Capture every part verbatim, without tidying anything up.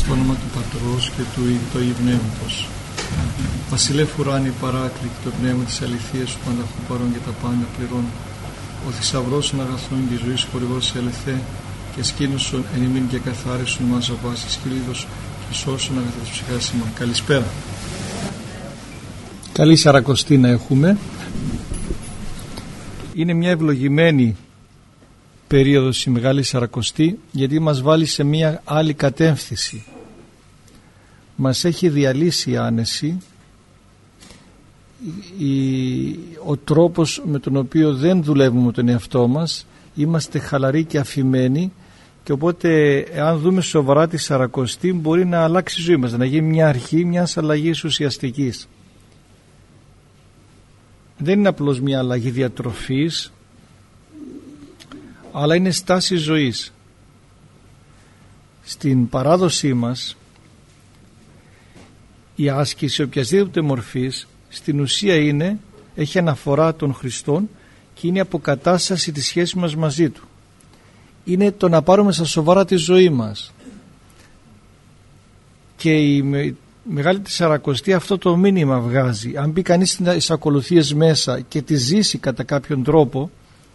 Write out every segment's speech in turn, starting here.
Στο όνομα του Πατρός και του Υιού του Αγίου Πνεύματος. Βασιλεύ ουράνιε παράκλητη, το πνεύμα της αληθείας σου πανταχού παρών και τα πάντα πληρών. Ο θησαυρός των αγαθών και ζωής χορηγός ελεθέ, και σκήνωσον εν ημίν και καθάρισον μας από πάσης κυλίδος και σώσον αγαθές ψυχάς ημών. Καλησπέρα. Καλή Σαρακοστή να έχουμε. Είναι μια ευλογημένη περίοδος η Μεγάλη Σαρακοστή, γιατί μας βάλει σε μια άλλη κατεύθυνση. Μας έχει διαλύσει η άνεση, η, ο τρόπος με τον οποίο δεν δουλεύουμε τον εαυτό μας, είμαστε χαλαροί και αφημένοι, και οπότε αν δούμε σοβαρά τη Σαρακοστή μπορεί να αλλάξει η ζωή μας, να γίνει μια αρχή μιας αλλαγής ουσιαστικής. Δεν είναι απλώς μια αλλαγή διατροφής, αλλά είναι στάση ζωής. Στην παράδοσή μας η άσκηση οποιασδήποτε μορφής στην ουσία είναι, έχει αναφορά των Χριστών και είναι αποκατάσταση της σχέσης μας μαζί Του. Είναι το να πάρουμε στα σοβαρά τη ζωή μας. Και η Μεγάλη της Σαρακοστή αυτό το μήνυμα βγάζει. Αν μπει κανείς στις ακολουθίες μέσα και τη ζήσει κατά κάποιον τρόπο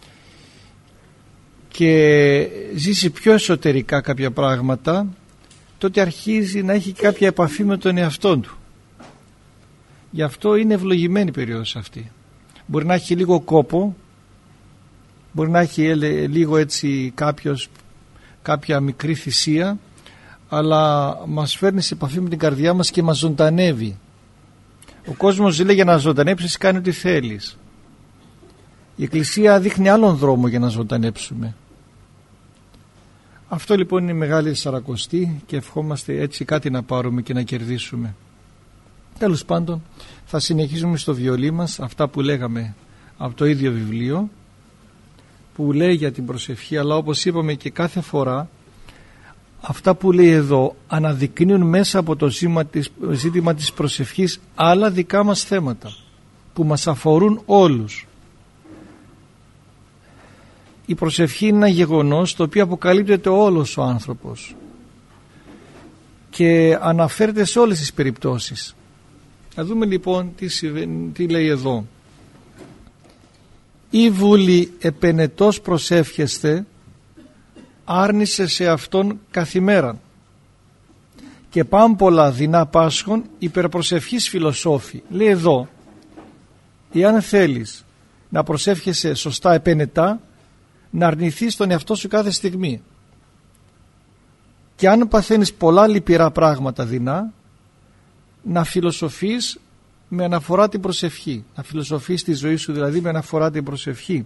και ζήσει πιο εσωτερικά κάποια πράγματα, τότε αρχίζει να έχει κάποια επαφή με τον εαυτό του. Γι' αυτό είναι ευλογημένη η περίοδος αυτή. Μπορεί να έχει λίγο κόπο, μπορεί να έχει λίγο έτσι κάποιος, κάποια μικρή θυσία, αλλά μας φέρνει σε επαφή με την καρδιά μας και μας ζωντανεύει. Ο κόσμος λέει για να ζωντανέψεις κάνει ό,τι θέλεις. Η Εκκλησία δείχνει άλλον δρόμο για να ζωντανέψουμε. Αυτό λοιπόν είναι η Μεγάλη Σαρακοστή και ευχόμαστε έτσι κάτι να πάρουμε και να κερδίσουμε. Τέλος πάντων, θα συνεχίσουμε στο βιολί μας αυτά που λέγαμε από το ίδιο βιβλίο, που λέει για την προσευχή, αλλά όπως είπαμε και κάθε φορά, αυτά που λέει εδώ αναδεικνύουν μέσα από το ζήτημα της προσευχής άλλα δικά μας θέματα που μας αφορούν όλους. Η προσευχή είναι ένα γεγονός το οποίο αποκαλύπτεται όλος ο άνθρωπος και αναφέρεται σε όλες τις περιπτώσεις. Να δούμε λοιπόν τι, τι λέει εδώ. «Ή βούλη επενετός προσεύχεστε, άρνησε σε αυτόν καθημέραν, και πάμπολα δεινά πάσχων υπερπροσευχής φιλοσόφοι». Λέει εδώ, εάν θέλεις να προσεύχεσαι σωστά επενετά, να αρνηθείς τον εαυτό σου κάθε στιγμή, και αν παθαίνεις πολλά λυπηρά πράγματα δεινά, να φιλοσοφείς με αναφορά την προσευχή, να φιλοσοφείς τη ζωή σου δηλαδή με αναφορά την προσευχή.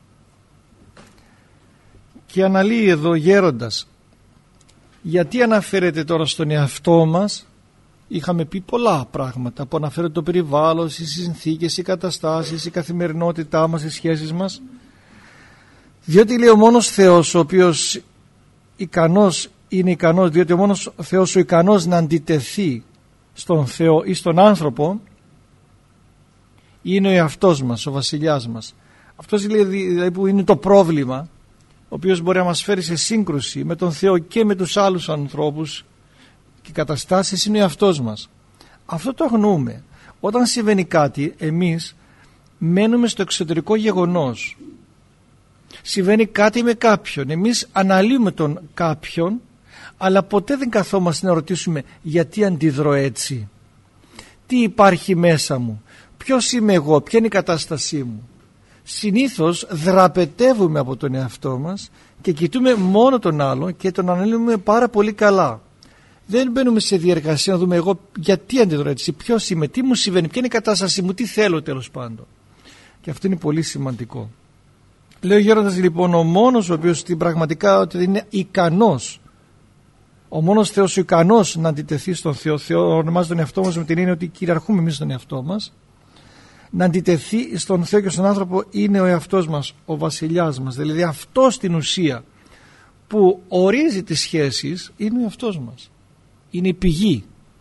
Και αναλύει εδώ γέροντας γιατί αναφέρεται τώρα στον εαυτό μας. Είχαμε πει πολλά πράγματα που αναφέρεται το περιβάλλον, οι συνθήκες, οι καταστάσεις, η καθημερινότητά μας, οι σχέσεις μας, διότι λέει ο μόνος Θεός ο οποίος ικανός είναι ικανός, διότι ο μόνος Θεός ο ικανός να αντιτεθεί στον Θεό ή στον άνθρωπο είναι ο εαυτός μας, ο βασιλιάς μας. Αυτός λέει δηλαδή που είναι το πρόβλημα, ο οποίος μπορεί να μας φέρει σε σύγκρουση με τον Θεό και με τους άλλους ανθρώπους και καταστάσεις, είναι ο εαυτός μας. Αυτό το αγνοούμε. Όταν συμβαίνει κάτι, εμείς μένουμε στο εξωτερικό γεγονός. Συμβαίνει κάτι με κάποιον, εμείς αναλύουμε τον κάποιον, αλλά ποτέ δεν καθόμαστε να ρωτήσουμε γιατί αντιδρώ έτσι, τι υπάρχει μέσα μου, ποιος είμαι εγώ, ποια είναι η κατάστασή μου. Συνήθως δραπετεύουμε από τον εαυτό μας και κοιτούμε μόνο τον άλλον και τον αναλύουμε πάρα πολύ καλά. Δεν μπαίνουμε σε διεργασία να δούμε εγώ γιατί αντιδρώ έτσι, ποιος είμαι, τι μου συμβαίνει, ποια είναι η κατάστασή μου, τι θέλω τέλος πάντων. Και αυτό είναι πολύ σημαντικό. Λέει ο γέροντας λοιπόν, ο μόνος ο οποίος στην πραγματικά ότι είναι ικανός, ο μόνος Θεός ο ικανός να αντιτεθεί στον Θεό, Θεό ονομάζει τον εαυτό μας με την έννοια ότι κυριαρχούμε εμείς τον εαυτό μας, να αντιτεθεί στον Θεό και στον άνθρωπο είναι ο εαυτός μας, ο βασιλιάς μας. Δηλαδή αυτό στην ουσία που ορίζει τις σχέσεις είναι ο εαυτός μας, είναι η πηγή.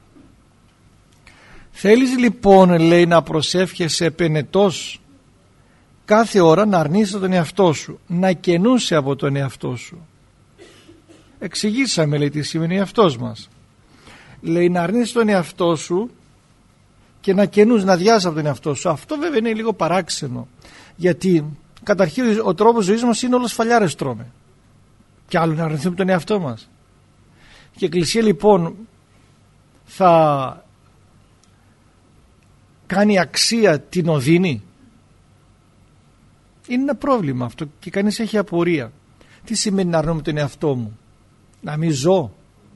Θέλεις λοιπόν, λέει, να προσεύχεσαι επενετός κάθε ώρα, να αρνείσαι τον εαυτό σου, να καινούσε από τον εαυτό σου. Εξηγήσαμε, λέει, τι σημαίνει εαυτός μας. Λέει να αρνείς τον εαυτό σου και να καινούς, να διάσεις από τον εαυτό σου. Αυτό βέβαια είναι λίγο παράξενο, γιατί καταρχήν ο τρόπος ζωής μας είναι όλος φαλιάρες τρώμε, και άλλο να αρνηθούμε τον εαυτό μας. Και η Εκκλησία λοιπόν θα κάνει αξία την οδύνη? Είναι ένα πρόβλημα αυτό και κανείς έχει απορία. Τι σημαίνει να αρνούμε τον εαυτό μου? Να μην ζω?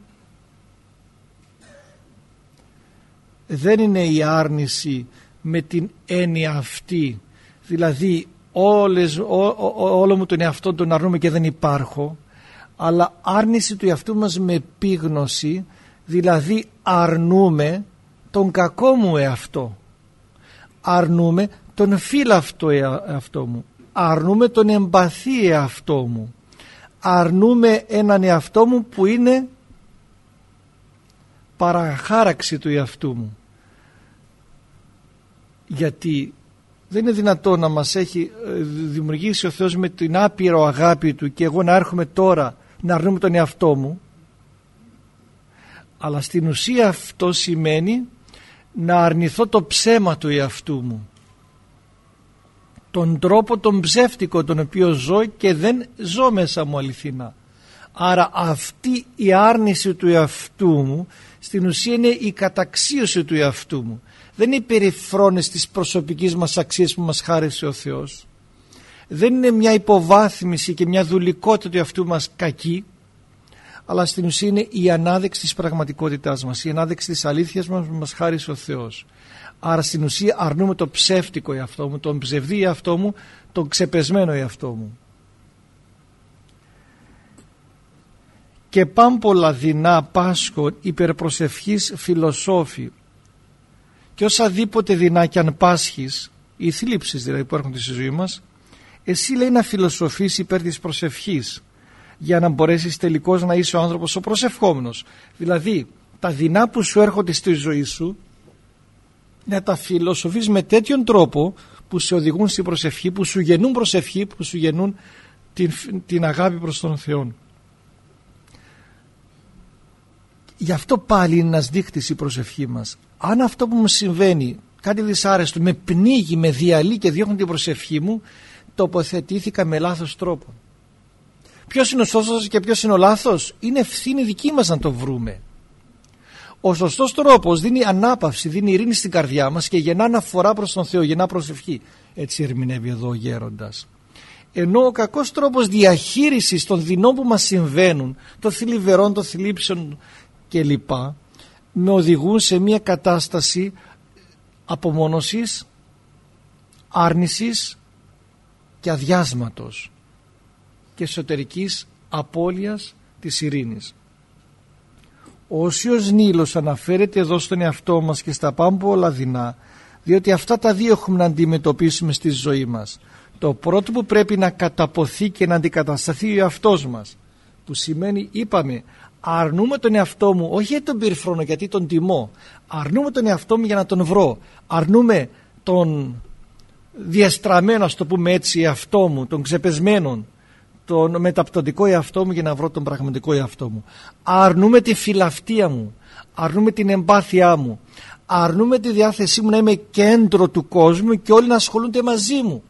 Δεν είναι η άρνηση με την έννοια αυτή, δηλαδή όλες, ό, ό, ό, όλο μου τον εαυτό τον αρνούμε και δεν υπάρχω, αλλά άρνηση του εαυτού μας με επίγνωση, δηλαδή αρνούμε τον κακό μου εαυτό, αρνούμε τον φύλαυτο εαυτό μου, αρνούμε τον εμπαθή εαυτό μου, αρνούμε έναν εαυτό μου που είναι παραχάραξη του εαυτού μου. Γιατί δεν είναι δυνατόν να μας έχει δημιουργήσει ο Θεός με την άπειρο αγάπη του και εγώ να έρχομαι τώρα να αρνούμε τον εαυτό μου, αλλά στην ουσία αυτό σημαίνει να αρνηθώ το ψέμα του εαυτού μου, τον τρόπο τον ψεύτικο τον οποίο ζω και δεν ζω μέσα μου αληθινά. Άρα αυτή η άρνηση του εαυτού μου στην ουσία είναι η καταξίωση του εαυτού μου. Δεν είναι οι περιφρόνες της προσωπικής μας αξίας που μας χάρισε ο Θεός. Δεν είναι μια υποβάθμιση και μια δουλικότητα του εαυτού μας κακή, αλλά στην ουσία είναι η ανάδειξη της πραγματικότητάς μας, η ανάδειξη της αλήθειας μας που μας χάρισε ο Θεός. Άρα στην ουσία αρνούμε το ψεύτικο εαυτό μου, τον ψευδή εαυτό μου, τον ξεπεσμένο εαυτό μου. Και πάμπολα δεινά πάσχων υπερπροσευχής φιλοσόφοι, και όσα δίποτε δεινά κι αν πάσχεις, οι θλίψεις δηλαδή που έρχονται στη ζωή μας, εσύ λέει να φιλοσοφείς υπέρ της προσευχής, για να μπορέσεις τελικώς να είσαι ο άνθρωπος ο προσευχόμενος. Δηλαδή τα δεινά που σου έρχονται στη ζωή σου να τα φιλοσοφείς με τέτοιον τρόπο που σε οδηγούν στην προσευχή, που σου γεννούν προσευχή, που σου γεννούν την, την αγάπη προς τον Θεό. Γι' αυτό πάλι είναι ένας δείκτης η προσευχή μας. Αν αυτό που μου συμβαίνει, κάτι δυσάρεστο, με πνίγει, με διαλύει και διώχνει την προσευχή μου, τοποθετήθηκα με λάθος τρόπο. Ποιος είναι ο σωστός και ποιος είναι ο λάθος? Είναι ευθύνη δική μας να το βρούμε. Ο σωστός τρόπος δίνει ανάπαυση, δίνει ειρήνη στην καρδιά μας και γεννά αναφορά προς τον Θεό, γεννά προσευχή. Έτσι ερμηνεύει εδώ ο γέροντας. Ενώ ο κακός τρόπος διαχείρισης των δεινών που μας συμβαίνουν, των θλιβερών, των θλίψεων κλπ, με οδηγούν σε μια κατάσταση απομόνωσης, άρνησης και αδιάσματος και εσωτερικής απώλειας της ειρήνης. Ο Όσιος Νείλος αναφέρεται εδώ στον εαυτό μας και στα πάμπολα δεινά, διότι αυτά τα δύο έχουμε να αντιμετωπίσουμε στη ζωή μας. Το πρώτο που πρέπει να καταποθεί και να αντικατασταθεί ο εαυτός μας, που σημαίνει, είπαμε, αρνούμε τον εαυτό μου όχι για τον περιφρόνω, γιατί τον τιμώ, αρνούμε τον εαυτό μου για να τον βρω, αρνούμε τον διαστραμμένο, ας το πούμε έτσι, εαυτό μου, τον ξεπεσμένον, τον μεταπτωτικό εαυτό μου για να βρω τον πραγματικό εαυτό μου. Αρνούμε τη φιλαυτία μου, αρνούμε την εμπάθειά μου, αρνούμε τη διάθεσή μου να είμαι κέντρο του κόσμου και όλοι να ασχολούνται μαζί μου.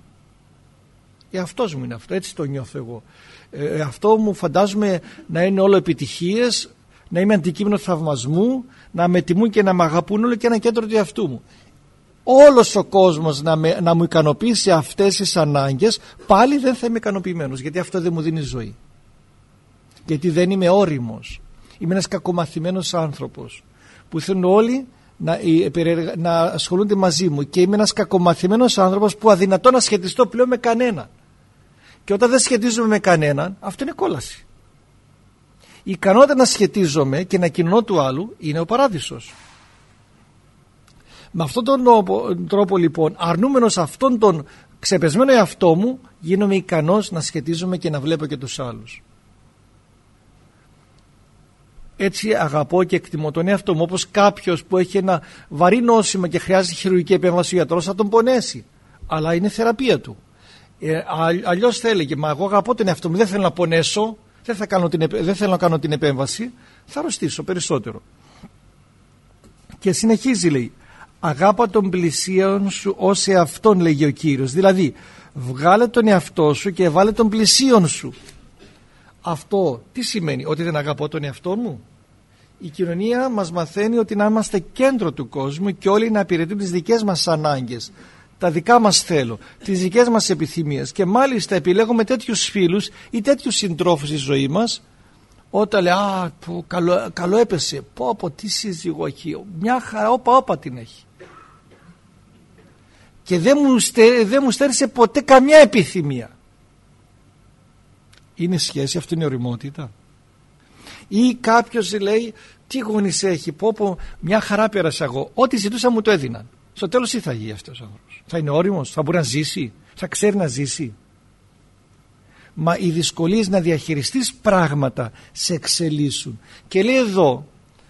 Εαυτός μου είναι αυτό, έτσι το νιώθω εγώ. Ε, αυτό μου φαντάζομαι να είναι όλο επιτυχίες, να είμαι αντικείμενο θαυμασμού, να με τιμούν και να με αγαπούν όλο και ένα κέντρο του εαυτού μου. Όλος ο κόσμος να, με, να μου ικανοποιήσει αυτές τις ανάγκες, πάλι δεν θα είμαι ικανοποιημένος, γιατί αυτό δεν μου δίνει ζωή. Γιατί δεν είμαι όριμος. Είμαι ένας κακομαθημένος άνθρωπος που θέλουν όλοι να, να ασχολούνται μαζί μου, και είμαι ένας κακομαθημένος άνθρωπος που αδυνατό να σχετιστώ πλέον με κανέναν. Και όταν δεν σχετίζομαι με κανέναν, αυτό είναι κόλαση. Η ικανότητα να σχετίζομαι και να κοινωνώ του άλλου είναι ο παράδεισος. Με αυτόν τον τρόπο λοιπόν, αρνούμενος αυτόν τον ξεπεσμένο εαυτό μου, γίνομαι ικανός να σχετίζομαι και να βλέπω και τους άλλους. Έτσι αγαπώ και εκτιμώ τον εαυτό μου, όπως κάποιος που έχει ένα βαρύ νόσημα και χρειάζεται χειρουργική επέμβαση, ο γιατρός θα τον πονέσει, αλλά είναι θεραπεία του. Ε, αλλιώς θα έλεγε, μα εγώ αγαπώ τον εαυτό μου, δεν θέλω να πονέσω, δεν, θα κάνω την, δεν θέλω να κάνω την επέμβαση, θα αρρωστήσω περισσότερο. Και συνεχίζει, λέει, αγάπα τον πλησίον σου ως εαυτόν, λέγει ο Κύριος. Δηλαδή βγάλε τον εαυτό σου και βάλε τον πλησίον σου. Αυτό τι σημαίνει? Ότι δεν αγαπώ τον εαυτό μου? Η κοινωνία μας μαθαίνει ότι να είμαστε κέντρο του κόσμου και όλοι να υπηρετούν τις δικές μας ανάγκες, τα δικά μας θέλω, τις δικές μας επιθυμίες, και μάλιστα επιλέγουμε τέτοιους φίλους ή τέτοιους συντρόφους στη ζωή μας όταν λέει «Α, που, καλό, καλό έπεσε, πω πω τι σύζυγο έχει, μια χαρά, όπα όπα την έχει». Και δεν μου, στε, δεν μου στέρισε ποτέ καμιά επιθυμία. Είναι σχέση, αυτό είναι ωριμότητα? Ή κάποιος λέει τι γονείς έχει, πω πω μια χαρά πέρασα εγώ, ό,τι ζητούσα μου το έδιναν. Στο τέλος τι θα γίνει αυτός ο άνθρωπος? Θα είναι ώριμος, θα μπορεί να ζήσει, θα ξέρει να ζήσει? Μα οι δυσκολίες να διαχειριστείς πράγματα σε εξελίσσουν. Και λέει εδώ,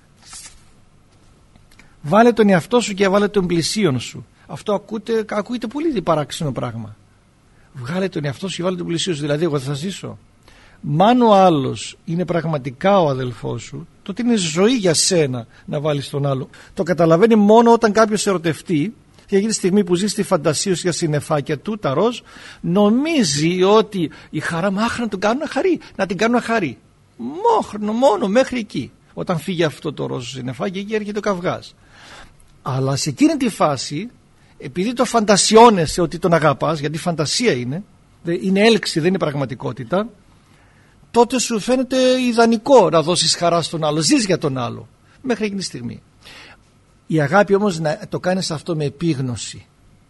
βάλε τον εαυτό σου και βάλε τον πλησίον σου. Αυτό ακούτε, ακούγεται πολύ παράξενο πράγμα. Βγάλε τον εαυτό σου και βάλε τον πλησίον σου. Δηλαδή εγώ θα ζήσω. Μάν ο άλλος είναι πραγματικά ο αδελφός σου, τότε είναι ζωή για σένα να βάλεις τον άλλο. Το καταλαβαίνει μόνο όταν κάποιος ερωτευτεί, και εκείνη τη στιγμή που ζει στη φαντασία σου για συννεφάκια του, τα ροζ, νομίζει ότι η χαρά μου, άχ, να τον κάνουν να χαρεί, να την κάνουν να χαρεί. Μόνο, μόνο μέχρι εκεί. Όταν φύγει αυτό το ροζ συννεφάκι, εκεί έρχεται ο καυγάς. Αλλά σε εκείνη τη φάση, επειδή το φαντασιώνεσαι ότι τον αγαπάς, γιατί φαντασία είναι, είναι έλξη, δεν είναι πραγματικότητα, τότε σου φαίνεται ιδανικό να δώσεις χαρά στον άλλο, ζεις για τον άλλο μέχρι εκείνη τη στιγμή. Η αγάπη όμως να το κάνεις αυτό με επίγνωση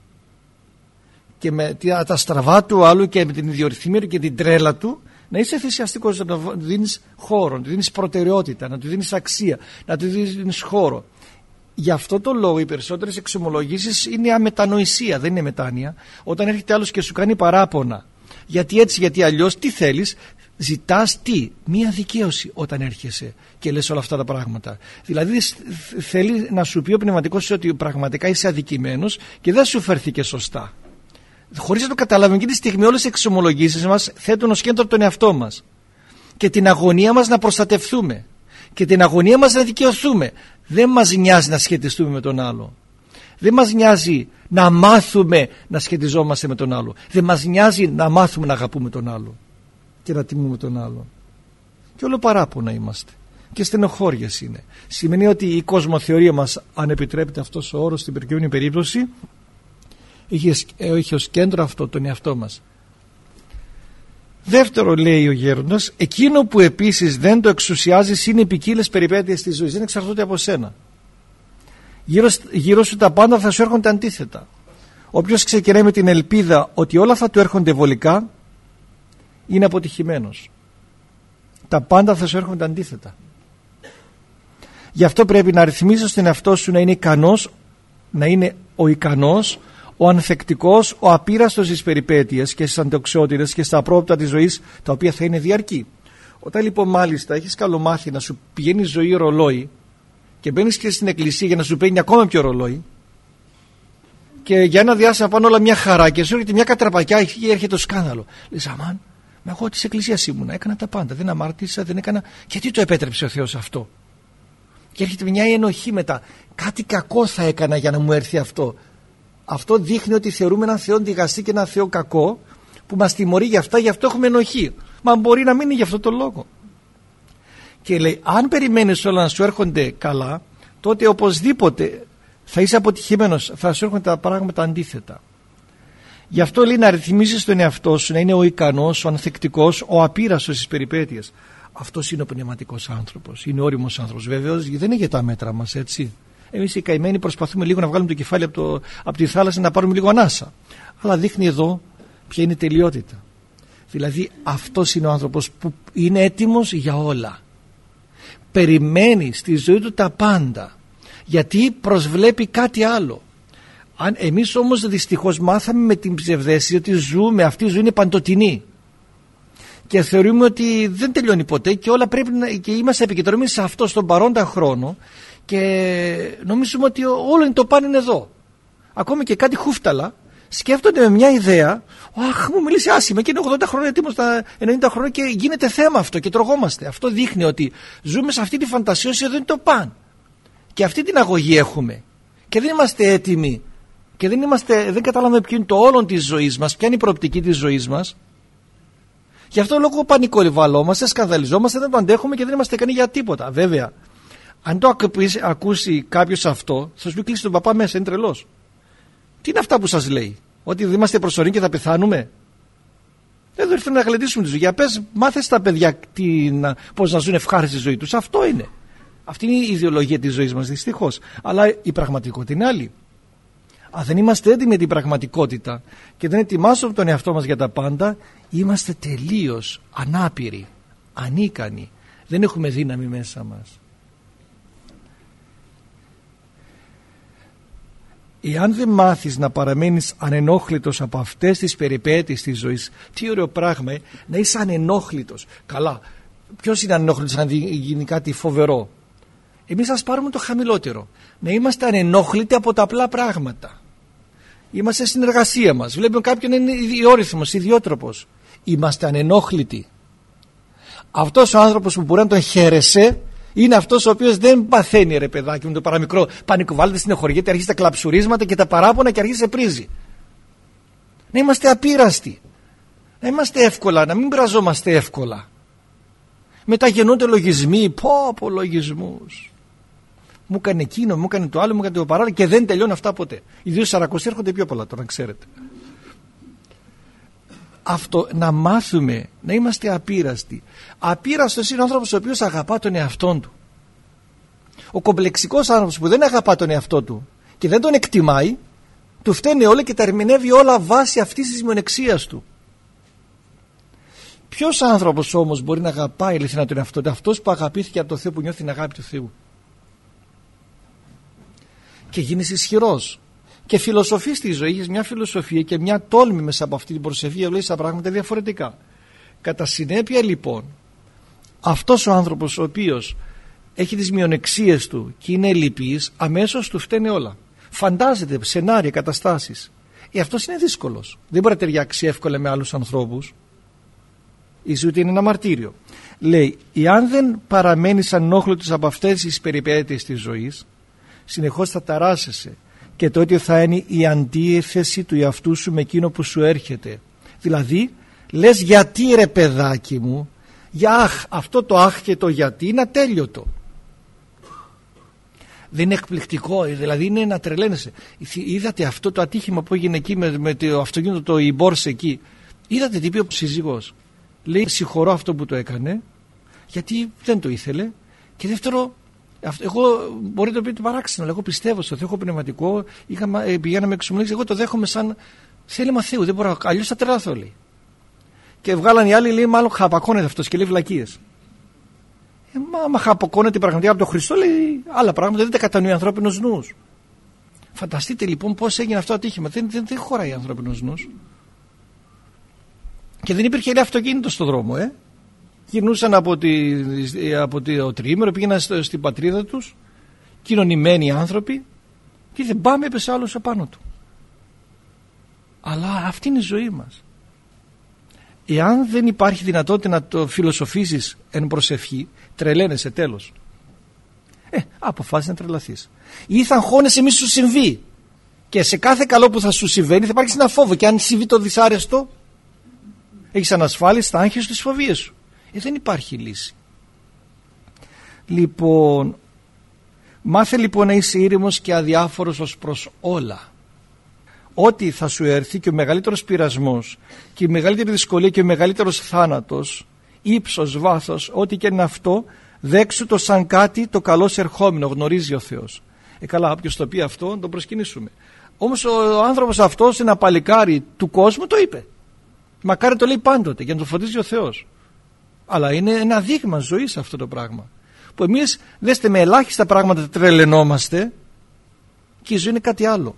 και με τα στραβά του άλλου και με την ιδιορυθμία του και την τρέλα του, να είσαι θυσιαστικός, να του δίνεις χώρο, να του δίνεις προτεραιότητα, να του δίνεις αξία, να του δίνεις χώρο. Γι' αυτό το λόγο οι περισσότερες εξομολογήσεις είναι αμετανοησία, δεν είναι μετάνοια. Όταν έρχεται άλλος και σου κάνει παράπονα, γιατί έτσι, γιατί αλλιώς, τι θέλεις? Ζητάς τι? Μία δικαίωση όταν έρχεσαι και λες όλα αυτά τα πράγματα. Δηλαδή θέλει να σου πει ο πνευματικός ότι πραγματικά είσαι αδικημένος και δεν σου φερθήκε σωστά. Χωρίς να το καταλάβουμε, εκείνη τη στιγμή όλες οι εξομολογήσεις μας θέτουν ως κέντρο τον εαυτό μας και την αγωνία μας να προστατευτούμε και την αγωνία μας να δικαιωθούμε. Δεν μας νοιάζει να σχετιστούμε με τον άλλο. Δεν μας νοιάζει να μάθουμε να σχετιζόμαστε με τον άλλο. Δεν μας νοιάζει να μάθουμε να αγαπούμε τον άλλο και να τιμούμε τον άλλο. Και όλο παράπονα είμαστε και στενοχώριες είναι. Σημαίνει ότι η κοσμοθεωρία μας, αν επιτρέπεται αυτός ο όρος στην προκειμένη περίπτωση, έχει ως κέντρο αυτό τον εαυτό μας. Δεύτερο, λέει ο γέροντας, εκείνο που επίσης δεν το εξουσιάζεις είναι οι ποικίλες περιπέτειες της ζωής. Δεν εξαρτώνται από σένα. Γύρω, γύρω σου τα πάντα θα σου έρχονται αντίθετα. Όποιος ξεκινάει με την ελπίδα ότι όλα θα του έρχονται βολικά, είναι αποτυχημένος. Τα πάντα θα σου έρχονται αντίθετα. Γι' αυτό πρέπει να ρυθμίσεις τον εαυτό σου να είναι ικανός, να είναι ο ικανός, ο ανθεκτικός, ο απείραστος στις περιπέτειες και στις αντοξιότητες και στα απρόπτα της ζωής, τα οποία θα είναι διαρκή. Όταν λοιπόν μάλιστα έχεις καλομάθει να σου πηγαίνει η ζωή ρολόι και μπαίνεις και στην εκκλησία για να σου παίρνει ακόμα πιο ρολόι και για ένα διάστημα πάνε όλα μια χαρά και σου έρχεται μια κατραπακιά και έρχεται το σκάνδαλο. Λες, αμάν, μα εγώ της εκκλησίας ήμουνα, έκανα τα πάντα, δεν αμάρτησα, δεν έκανα. Γιατί το επέτρεψε ο Θεός αυτό? Και έρχεται μια ενοχή μετά. Κάτι κακό θα έκανα για να μου έρθει αυτό. Αυτό δείχνει ότι θεωρούμε έναν Θεό δικαστή και έναν Θεό κακό που μας τιμωρεί για αυτά, γι' αυτό έχουμε ενοχή. Μα μπορεί να μην είναι γι' αυτό το λόγο. Και λέει, αν περιμένεις όλα να σου έρχονται καλά, τότε οπωσδήποτε θα είσαι αποτυχημένος, θα σου έρχονται τα πράγματα αντίθετα. Γι' αυτό λέει να ρυθμίζεις τον εαυτό σου, να είναι ο ικανός, ο ανθεκτικός, ο απείραστος στις περιπέτειες. Αυτός είναι ο πνευματικός άνθρωπος, είναι όριμος άνθρωπος. Βέβαιος δεν είναι για τα μέτρα μας, έτσι. Εμείς οι καημένοι προσπαθούμε λίγο να βγάλουμε το κεφάλι από, το, από τη θάλασσα, να πάρουμε λίγο ανάσα. Αλλά δείχνει εδώ ποια είναι η τελειότητα. Δηλαδή αυτός είναι ο άνθρωπος που είναι έτοιμος για όλα. Περιμένει στη ζωή του τα πάντα. Γιατί προσβλέπει κάτι άλλο. Αν εμείς όμως δυστυχώς μάθαμε με την ψευδαίσθηση ότι ζούμε, αυτή η ζωή είναι παντοτινή. Και θεωρούμε ότι δεν τελειώνει ποτέ και όλα πρέπει να, και είμαστε επικεντρωμένοι σε αυτό στον παρόντα χρόνο και νομίζουμε ότι όλο είναι το πάνε είναι εδώ. Ακόμη και κάτι χούφταλα σκέφτονται με μια ιδέα, αχ, μου μιλήσει άσχημα και είναι ογδόντα χρόνια έτοιμος στα ενενήντα χρόνια και γίνεται θέμα αυτό και τρογόμαστε. Αυτό δείχνει ότι ζούμε σε αυτή τη φαντασία ότι εδώ είναι το παν. Και αυτή την αγωγή έχουμε. Και δεν είμαστε έτοιμοι. Και δεν, είμαστε, δεν καταλαβαίνουμε ποιο είναι το όλον της ζωής μας, ποια είναι η προοπτική της ζωής μας. Γι' αυτό λόγω πανικοβαλόμαστε, σκανδαλιζόμαστε, δεν το αντέχουμε και δεν είμαστε ικανοί για τίποτα. Βέβαια, αν το ακούσει κάποιος αυτό, θα σου πει κλείσει τον παπά μέσα, είναι τρελός. Τι είναι αυτά που σας λέει, ότι δεν είμαστε προσωρινοί και θα πεθάνουμε? Δεν ήρθαμε να γλεντήσουμε τη ζωή. Για πες, μάθε στα παιδιά πώς να ζουν ευχάριστη ζωή τους. Αυτό είναι. Αυτή είναι η ιδεολογία της ζωής μας, δυστυχώς. Αλλά η πραγματικότητα είναι άλλη. Αν δεν είμαστε έτοιμοι με την πραγματικότητα και δεν ετοιμάσουμε τον εαυτό μας για τα πάντα, είμαστε τελείως ανάπηροι, ανίκανοι. Δεν έχουμε δύναμη μέσα μας. Εάν δεν μάθεις να παραμένεις ανενόχλητος από αυτές τις περιπέτειες της ζωής, τι ωραίο πράγμα, ε, να είσαι ανενόχλητος. Καλά, ποιος είναι ανενόχλητος αν γίνει κάτι φοβερό? Εμείς ας πάρουμε το χαμηλότερο. Να είμαστε ανενόχλητοι από τα απλά πράγματα. Είμαστε στην εργασία μας. Βλέπουμε κάποιον είναι ιδιόρυθμος, ιδιότροπος. Είμαστε ανενόχλητοι. Αυτός ο άνθρωπος που μπορεί να τον χαίρεσαι είναι αυτός ο οποίος δεν παθαίνει, ρε παιδάκι, με το παραμικρό πανικοβάλλεται, συνεχωριέται, αρχίζει τα κλαψουρίσματα και τα παράπονα και αρχίζει σε πρίζει. Να είμαστε απείραστοι. Να είμαστε εύκολα, να μην πειραζόμαστε εύκολα. Μετά γεννούνται λογισμοί, πω πω λογισμούς. Μου έκανε εκείνο, μου έκανε το άλλο, μου έκανε το παράλληλο και δεν τελειώνουν αυτά ποτέ. Οι δύο σαρακόσιοι έρχονται πιο πολλά τώρα, ξέρετε. Αυτό, να μάθουμε να είμαστε απείραστοι. Απείραστος είναι ο άνθρωπος ο οποίος αγαπά τον εαυτόν του. Ο κομπλεξικός άνθρωπος που δεν αγαπά τον εαυτό του και δεν τον εκτιμάει, του φταίνε όλα και τα ερμηνεύει όλα βάσει αυτής της μειονεξίας του. Ποιος άνθρωπος όμως μπορεί να αγαπάει ειλικρινά τον εαυτό του? Αυτός που αγαπήθηκε από το Θεό, που νιώθει την αγάπη του Θεού και γίνεις ισχυρός και φιλοσοφείς τη ζωή. Έχεις μια φιλοσοφία και μια τόλμη μέσα από αυτή την προσευχή, λέει τα πράγματα διαφορετικά. Κατά συνέπεια λοιπόν, αυτός ο άνθρωπος ο οποίος έχει τις μειονεξίες του και είναι λυπής, αμέσως του φταίνε όλα. Φαντάζεται σενάρια, καταστάσεις. Ε, αυτός είναι δύσκολος. Δεν μπορεί να ταιριάξει εύκολα με άλλους ανθρώπους. Η ζωή είναι ένα μαρτύριο. Λέει, εάν δεν παραμένεις ανόχλητος από αυτές τις περιπέτειες της ζωής, συνεχώς θα ταράσσεσαι και τότε θα είναι η αντίθεση του εαυτού σου με εκείνο που σου έρχεται. Δηλαδή λες, γιατί ρε παιδάκι μου, για αχ, αυτό το αχ και το γιατί είναι ατέλειωτο. Δεν είναι εκπληκτικό, δηλαδή είναι να τρελαίνεσαι. Είδατε αυτό το ατύχημα που έγινε εκεί με, με το αυτοκίνητο, το η Μπόρσε εκεί? Είδατε τι είπε ο σύζυγος? Λέει, συγχωρώ αυτό που το έκανε γιατί δεν το ήθελε, και δεύτερο, εγώ μπορεί να το πείτε παράξενο, αλλά εγώ πιστεύω στο Θεό, έχω πνευματικό, είχα, πηγαίναμε εξομολόγηση, εγώ το δέχομαι σαν θέλημα Θεού, δεν μπορώ, αλλιώς θα τρελαθώ, λέει. Και βγάλαν οι άλλοι, λέει, μάλλον χαπακώνεται αυτός και λέει βλακίες. Ε, μα άμα χαπακώνεται πραγματικά από τον Χριστό, λέει άλλα πράγματα, δεν τα κατανοεί ο ανθρώπινος νους. Φανταστείτε λοιπόν πώς έγινε αυτό το ατύχημα. Δεν, δεν, δεν χωράει ο ανθρώπινος νους. Και δεν υπήρχε, λέει, αυτοκίνητο στον δρόμο, ε. Γυρνούσαν από, τη, από το τριήμερο, πήγαιναν στο, στην πατρίδα τους, κοινωνημένοι άνθρωποι, και δεν πάμε, έπεσε άλλος επάνω του. Αλλά αυτή είναι η ζωή μας. Εάν δεν υπάρχει δυνατότητα να το φιλοσοφήσεις εν προσευχή, τρελαίνεσαι τέλος. Ε, αποφάσισες να τρελαθείς. Ή θα αγχώνεσαι μη σου συμβεί. Και σε κάθε καλό που θα σου συμβαίνει θα υπάρξει ένα φόβο. Και αν συμβεί το δυσάρεστο, έχεις ανασφάλιση, θα άγχεσαι τις φοβίες σου. Ε, δεν υπάρχει λύση. Λοιπόν, μάθε λοιπόν να είσαι ήρεμος και αδιάφορος ως προς όλα. Ό,τι θα σου έρθει, και ο μεγαλύτερος πειρασμός και η μεγαλύτερη δυσκολία και ο μεγαλύτερος θάνατος, ύψος, βάθος, ό,τι και είναι αυτό, δέξου το σαν κάτι το καλώς ερχόμενο, γνωρίζει ο Θεός. Ε, καλά, όποιος το πει αυτό, τον προσκυνήσουμε. Όμως ο άνθρωπος αυτός, ένα παλικάρι του κόσμου, το είπε. Μακάρι το λέει πάντοτε για να το φωτίζει ο Θεός. Αλλά είναι ένα δείγμα ζωής αυτό το πράγμα. Που εμείς, δέστε, με ελάχιστα πράγματα τρελαινόμαστε και η ζωή είναι κάτι άλλο.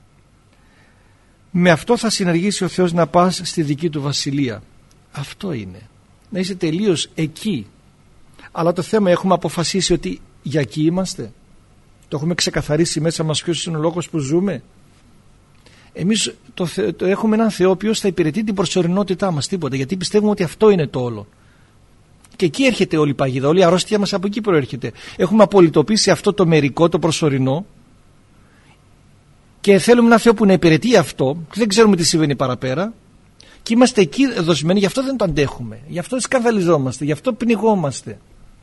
Με αυτό θα συνεργήσει ο Θεός να πας στη δική του βασιλεία. Αυτό είναι. Να είσαι τελείως εκεί. Αλλά το θέμα, έχουμε αποφασίσει ότι για εκεί είμαστε? Το έχουμε ξεκαθαρίσει μέσα μας ποιος είναι ο λόγος που ζούμε? Εμείς το, το έχουμε έναν Θεό ο οποίος θα υπηρετεί την προσωρινότητά μας, τίποτα, γιατί πιστεύουμε ότι αυτό είναι το όλο. Και εκεί έρχεται όλη η παγίδα, όλη η αρρώστια μας από εκεί προέρχεται. Έχουμε απολυτοποιήσει αυτό το μερικό, το προσωρινό, και θέλουμε ένα Θεό που να υπηρετεί αυτό, και δεν ξέρουμε τι συμβαίνει παραπέρα, και είμαστε εκεί δοσμένοι, γι' αυτό δεν το αντέχουμε, γι' αυτό σκανδαλιζόμαστε, γι' αυτό πνιγόμαστε.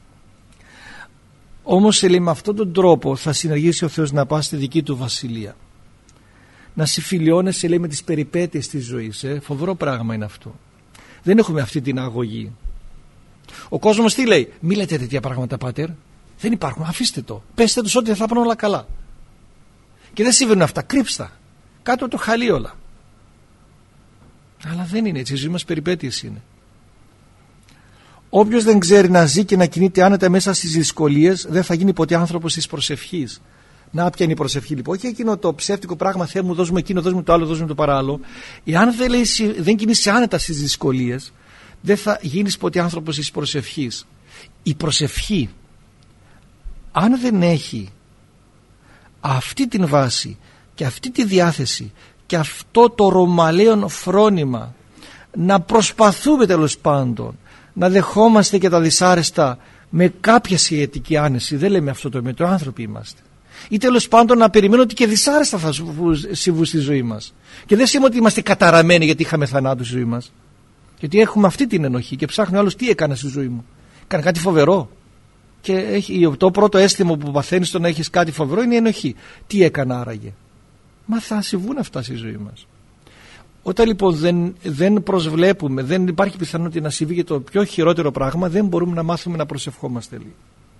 Όμως λέει, με αυτόν τον τρόπο θα συνεργήσει ο Θεός να πας στη δική του βασιλεία. Να συμφιλιώνεσαι, λέει, με τις περιπέτειες της ζωής. Ε. Φοβερό πράγμα είναι αυτό. Δεν έχουμε αυτή την αγωγή. Ο κόσμος τι λέει? Μη λέτε τέτοια πράγματα, πάτερ. Δεν υπάρχουν, αφήστε το. Πέστε τους ότι θα πάνε όλα καλά. Και δεν συμβαίνουν αυτά, κρύψτα. Κάτω το χαλί όλα. Αλλά δεν είναι έτσι, η ζωή μας περιπέτειες είναι. Όποιος δεν ξέρει να ζει και να κινείται άνετα μέσα στις δυσκολίες, δεν θα γίνει ποτέ άνθρωπος της προσευχής. Να πιάνει η προσευχή λοιπόν, όχι εκείνο το ψεύτικο πράγμα, Θεέ μου δώσ' μου εκείνο, δώσ' μου το άλλο, δώσ' μου το παράλληλο. Εάν δεν, λέει, δεν κινείσαι άνετα στις δυσκολίες, δεν θα γίνεις ποτέ άνθρωπος της προσευχής. Η προσευχή, αν δεν έχει αυτή την βάση και αυτή τη διάθεση και αυτό το ρωμαλαίον φρόνημα, να προσπαθούμε τέλος πάντων να δεχόμαστε και τα δυσάρεστα με κάποια σχετική άνεση, δεν λέμε αυτό το μέτρο, άνθρωποι είμαστε, ή τέλος πάντων να περιμένω ότι και δυσάρεστα θα συμβούν στη ζωή μας, και δεν σημαίνει ότι είμαστε καταραμένοι γιατί είχαμε θανάτου στη ζωή μας, γιατί έχουμε αυτή την ενοχή και ψάχνει άλλος τι έκανα στη ζωή μου, έκανε κάτι φοβερό, και έχει, το πρώτο αίσθημα που παθαίνεις το να έχεις κάτι φοβερό είναι η ενοχή. Τι έκανα άραγε? Μα θα συμβούν αυτά στη ζωή μας. Όταν λοιπόν δεν, δεν προσβλέπουμε, δεν υπάρχει πιθανότητα να συμβεί και το πιο χειρότερο πράγμα, δεν μπορούμε να μάθουμε να προσευχόμαστε λίγο.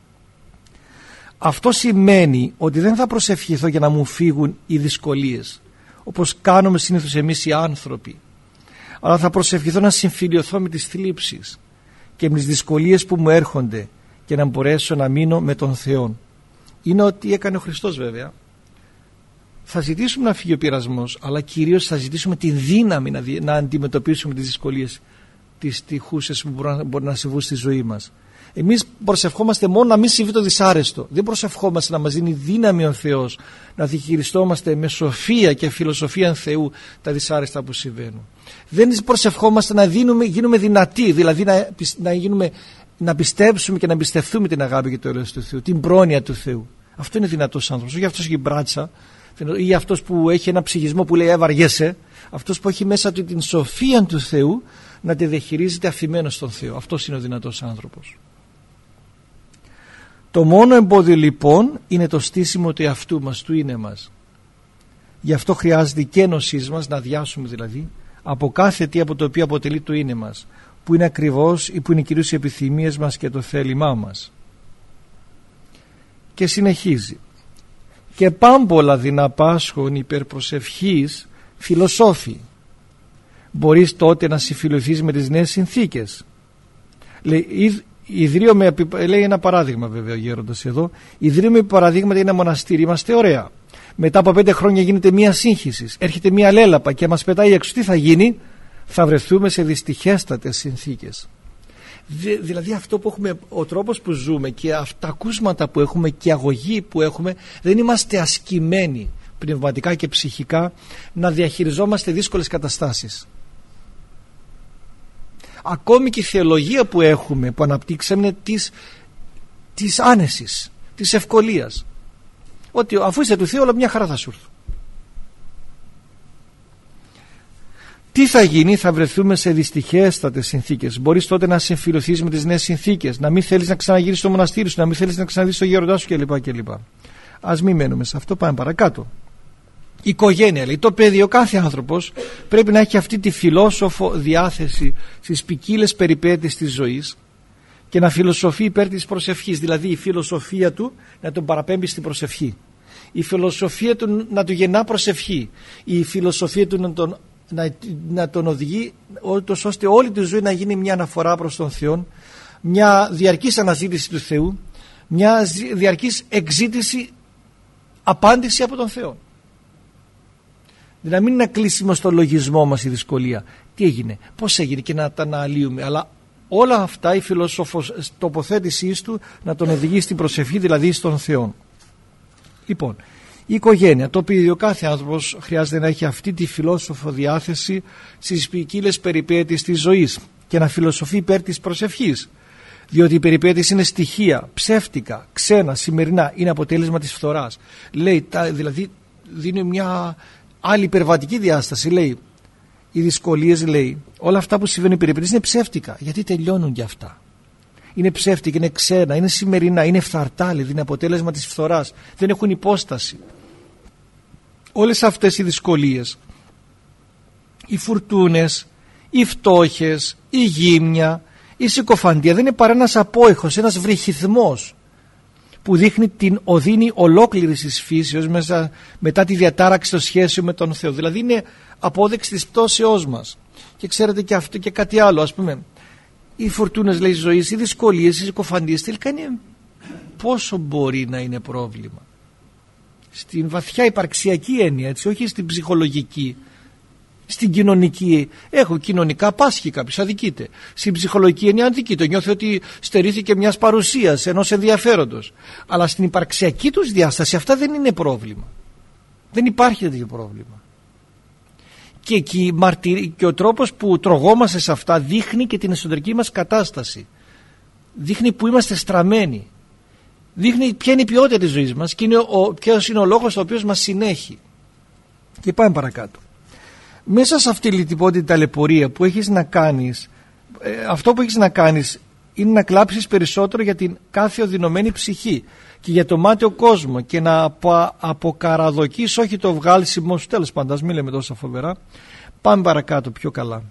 Αυτό σημαίνει ότι δεν θα προσευχηθώ για να μου φύγουν οι δυσκολίες, όπως κάνουμε συνήθως εμείς οι άνθρωποι, αλλά θα προσευχηθώ να συμφιλιωθώ με τις θλίψεις και με τις δυσκολίες που μου έρχονται και να μπορέσω να μείνω με τον Θεό. Είναι ό,τι έκανε ο Χριστός βέβαια. Θα ζητήσουμε να φύγει ο πειρασμός, αλλά κυρίως θα ζητήσουμε τη δύναμη να, να αντιμετωπίσουμε τις δυσκολίες, τις τυχούσες που μπορεί, μπορεί να συμβούν στη ζωή μας. Εμείς προσευχόμαστε μόνο να μην συμβεί το δυσάρεστο. Δεν προσευχόμαστε να μας δίνει δύναμη ο Θεός, να διχειριστόμαστε με σοφία και φιλοσοφία Θεού τα δυσάρεστα που συμβαίνουν. Δεν προσευχόμαστε να δίνουμε, γίνουμε δυνατοί, δηλαδή να, να, γίνουμε, να πιστέψουμε και να πιστευτούμε την αγάπη και το έλεος του Θεού, την πρόνοια του Θεού. Αυτό είναι δυνατός άνθρωπος, όχι αυτός έχει μπράτσα, ή αυτός που έχει ένα ψυχισμό που λέει έβαργέσαι, αυτός που έχει μέσα του την σοφία του Θεού να τη διαχειρίζεται αφημένος στον Θεό. Αυτός είναι ο δυνατός άνθρωπος. Το μόνο εμπόδιο λοιπόν είναι το στήσιμο του εαυτού μας, του είναι μας. Γι' αυτό χρειάζεται η κένωσή μας, να αδειάσουμε δηλαδή από κάθε τι από το οποίο αποτελεί το είναι μας, που είναι ακριβώς ή που είναι κυρίως οι επιθυμίες μας και το θέλημά μας. Και συνεχίζει. Και πάμπολα δεινά πάσχων υπερπροσευχής φιλοσόφοι. Μπορείς τότε να συμφιλωθείς με τις νέες συνθήκες. Λέει, ιδρύομαι, λέει ένα παράδειγμα βέβαια ο γέροντας εδώ, ιδρύομαι παραδείγματα για ένα μοναστήρι, είμαστε ωραία. Μετά από πέντε χρόνια γίνεται μία σύγχυση, έρχεται μία λέλαπα και μας πετάει έξω. Τι θα γίνει? Θα βρεθούμε σε δυστυχέστατες συνθήκες. Δη, δηλαδή αυτό που έχουμε, ο τρόπος που ζούμε και αυτά τα ακούσματα που έχουμε και η αγωγή που έχουμε, δεν είμαστε ασκημένοι πνευματικά και ψυχικά να διαχειριζόμαστε δύσκολες καταστάσεις. Ακόμη και η θεολογία που έχουμε, που αναπτύξαμε, είναι της, της άνεσης, της ευκολίας, ότι αφού είσαι του Θεού όλα μια χαρά θα σου έρθουν. Τι θα γίνει? Θα βρεθούμε σε δυστυχέστατες συνθήκες. Μπορείς τότε να συμφιλωθείς με τις νέες συνθήκες, να μην θέλεις να ξαναγυρίσεις στο μοναστήρι σου, να μην θέλεις να ξαναδείς το γέροντά σου κλπ. κλπ. Ας μην μένουμε σε αυτό, πάμε παρακάτω. Η οικογένεια, λέει, το παιδί, ο κάθε άνθρωπος πρέπει να έχει αυτή τη φιλόσοφο διάθεση στις ποικίλες περιπέτειες της ζωής και να φιλοσοφεί υπέρ της προσευχής, δηλαδή η φιλοσοφία του να τον παραπέμπει στην προσευχή, η φιλοσοφία του να του γεννά προσευχή, η φιλοσοφία του να τον, να, να τον οδηγεί ώστε όλη τη ζωή να γίνει μια αναφορά προς τον Θεό, μια διαρκής αναζήτηση του Θεού, μια διαρκής εξήτηση, απάντηση από τον Θεό. Δηλαδή να μην είναι κλείσιμο στο λογισμό μας η δυσκολία. Τι έγινε, πώς έγινε και να τα αναλύουμε, αλλά όλα αυτά η φιλόσοφος τοποθέτησής του να τον οδηγεί στην προσευχή, δηλαδή στον Θεό. Λοιπόν, η οικογένεια, το οποίο ο κάθε άνθρωπος χρειάζεται να έχει αυτή τη φιλόσοφο διάθεση στις ποικίλες περιπέτειες της ζωής και να φιλοσοφεί υπέρ της προσευχής. Διότι η περιπέτειες είναι στοιχεία, ψεύτικα, ξένα, σημερινά, είναι αποτέλεσμα της φθοράς. Λέει, τα, δηλαδή δίνει μια άλλη υπερβατική διάσταση. Λέει, οι δυσκολίες, λέει, όλα αυτά που συμβαίνουν οι περιπέτειες είναι ψεύτικα. Γιατί τελειώνουν κι αυτά. Είναι ψεύτικα, είναι ξένα, είναι σημερινά, είναι φθαρτά, δηλαδή είναι αποτέλεσμα της φθοράς. Δεν έχουν υπόσταση. Όλες αυτές οι δυσκολίες, οι φουρτούνες, οι φτώχες, η γύμνια, η συκοφαντία δεν είναι παρά ένας απόϊχος, ένας βρυχυθμός που δείχνει την οδύνη ολόκληρης της φύσεως μέσα, μετά τη διατάραξη των σχέσεων με τον Θεό. Δηλαδή είναι απόδειξη της πτώσεώς μας. Και ξέρετε και αυτό και κάτι άλλο, ας πούμε, οι φουρτούνες, λέει, ζωής, οι δυσκολίες, οι συκοφαντίες τελικά είναι πόσο μπορεί να είναι πρόβλημα. Στην βαθιά υπαρξιακή έννοια, έτσι, όχι στην ψυχολογική. Στην κοινωνική, έχω κοινωνικά πάσχει κάποιος, αδικείται. Στην ψυχολογική έννοια αδικείται, νιώθει ότι στερήθηκε μιας παρουσίας, ενός ενδιαφέροντος. Αλλά στην υπαρξιακή τους διάσταση αυτά δεν είναι πρόβλημα. Δεν υπάρχει τέτοιο πρόβλημα. Και, εκεί, και ο τρόπος που τρογόμαστε σε αυτά δείχνει και την εσωτερική μας κατάσταση. Δείχνει που είμαστε στραμμένοι. Δείχνει ποια είναι η ποιότητα της ζωής μας και είναι ο, ποιος είναι ο λόγος ο οποίος μας συνέχει. Και πάμε παρακάτω. Μέσα σε αυτή λοιπόν την ταλαιπωρία που έχεις να κάνεις, ε, αυτό που έχεις να κάνεις είναι να κλάψεις περισσότερο για την κάθε οδυνωμένη ψυχή και για το μάταιο κόσμο και να απο, αποκαραδοκείς όχι το βγάλσιμο σου. Τέλος πάντων, μην λέμε τόσα φοβερά. Πάμε παρακάτω πιο καλά.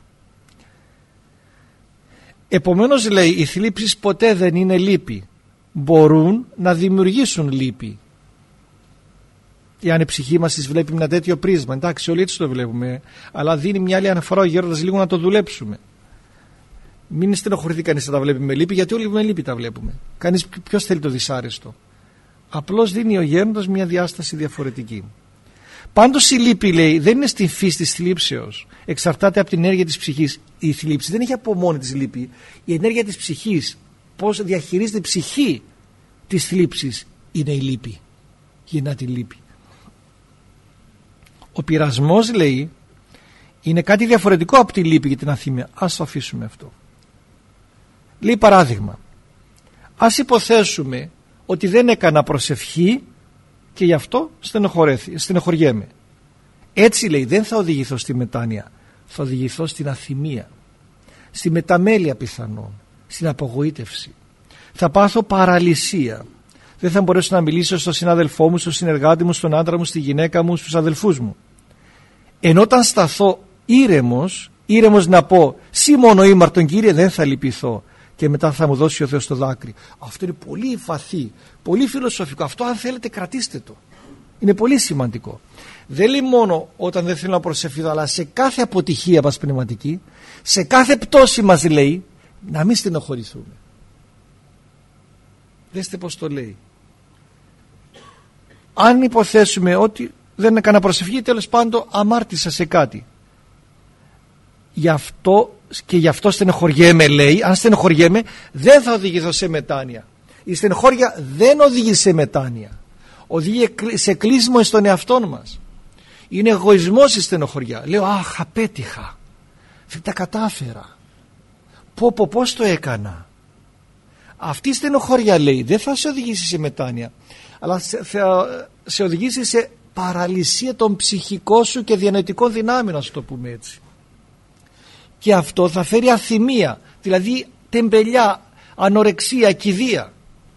Επομένως, λέει, οι θλίψεις ποτέ δεν είναι λύπη. Μπορούν να δημιουργήσουν λύπη. Εάν η ψυχή μας τις βλέπει με ένα τέτοιο πρίσμα, εντάξει, όλοι έτσι το βλέπουμε, αλλά δίνει μια άλλη αναφορά ο γέροντας λίγο να το δουλέψουμε. Μην στενοχωρηθεί κανείς να τα βλέπει με λύπη, γιατί όλοι με λύπη τα βλέπουμε. Κανείς, ποιος θέλει το δυσάρεστο. Απλώς δίνει ο γέροντας μια διάσταση διαφορετική. Πάντως η λύπη, λέει, δεν είναι στην φύση της θλίψεως. Εξαρτάται από την ενέργεια της ψυχής. Η θλίψη δεν έχει από μόνη της λύπη. Η ενέργεια της ψυχής, πώς διαχειρίζεται η ψυχή της θλίψης, είναι η λύπη. Γεννά τη λύπη. Ο πειρασμός, λέει, είναι κάτι διαφορετικό από τη λύπη και την αθυμία. Ας το αφήσουμε αυτό. Λέει παράδειγμα, ας υποθέσουμε ότι δεν έκανα προσευχή και γι' αυτό στενοχωριέμαι. Έτσι, λέει, δεν θα οδηγηθώ στη μετάνοια, θα οδηγηθώ στην αθυμία, στη μεταμέλεια πιθανόν, στην απογοήτευση. Θα πάθω παραλυσία. Δεν θα μπορέσω να μιλήσω στον συνάδελφό μου, στον συνεργάτη μου, στον άντρα μου, στη γυναίκα μου, στους αδελφούς μου. Ενώ όταν σταθώ ήρεμος, ήρεμος να πω «Σύ μόνο ήμαρτον, Κύριε, δεν θα λυπηθώ», και μετά θα μου δώσει ο Θεός το δάκρυ. Αυτό είναι πολύ βαθύ, πολύ φιλοσοφικό. Αυτό, αν θέλετε, κρατήστε το. Είναι πολύ σημαντικό. Δεν λέει μόνο όταν δεν θέλω να προσευχηθώ, αλλά σε κάθε αποτυχία μας πνευματική, σε κάθε πτώση μας, λέει, να μην στενοχωρηθούμε. Δέστε πως το λέει. Αν υποθέσουμε ότι δεν έκανα προσευχή, τέλος πάντων αμάρτησα σε κάτι, γι' αυτό και γι' αυτό στενοχωριέμαι, λέει. Αν στενοχωριέμαι, δεν θα οδηγηθώ σε μετάνοια. Η στενοχώρια δεν οδηγεί σε μετάνοια. Οδηγεί σε κλείσιμο στον εαυτό μας. Είναι εγωισμός η στενοχωριά. Λέω, αχ, απέτυχα, δεν τα κατάφερα, πω πω πώς το έκανα. Αυτή η στενοχώρια, λέει, δεν θα σε οδηγήσει σε μετάνοια, αλλά θα σε οδηγήσει σε παραλυσία των ψυχικών σου και διανοητικών δυνάμεων, να σου το πούμε έτσι. Και αυτό θα φέρει αθυμία, δηλαδή τεμπελιά, ανορεξία, κηδεία.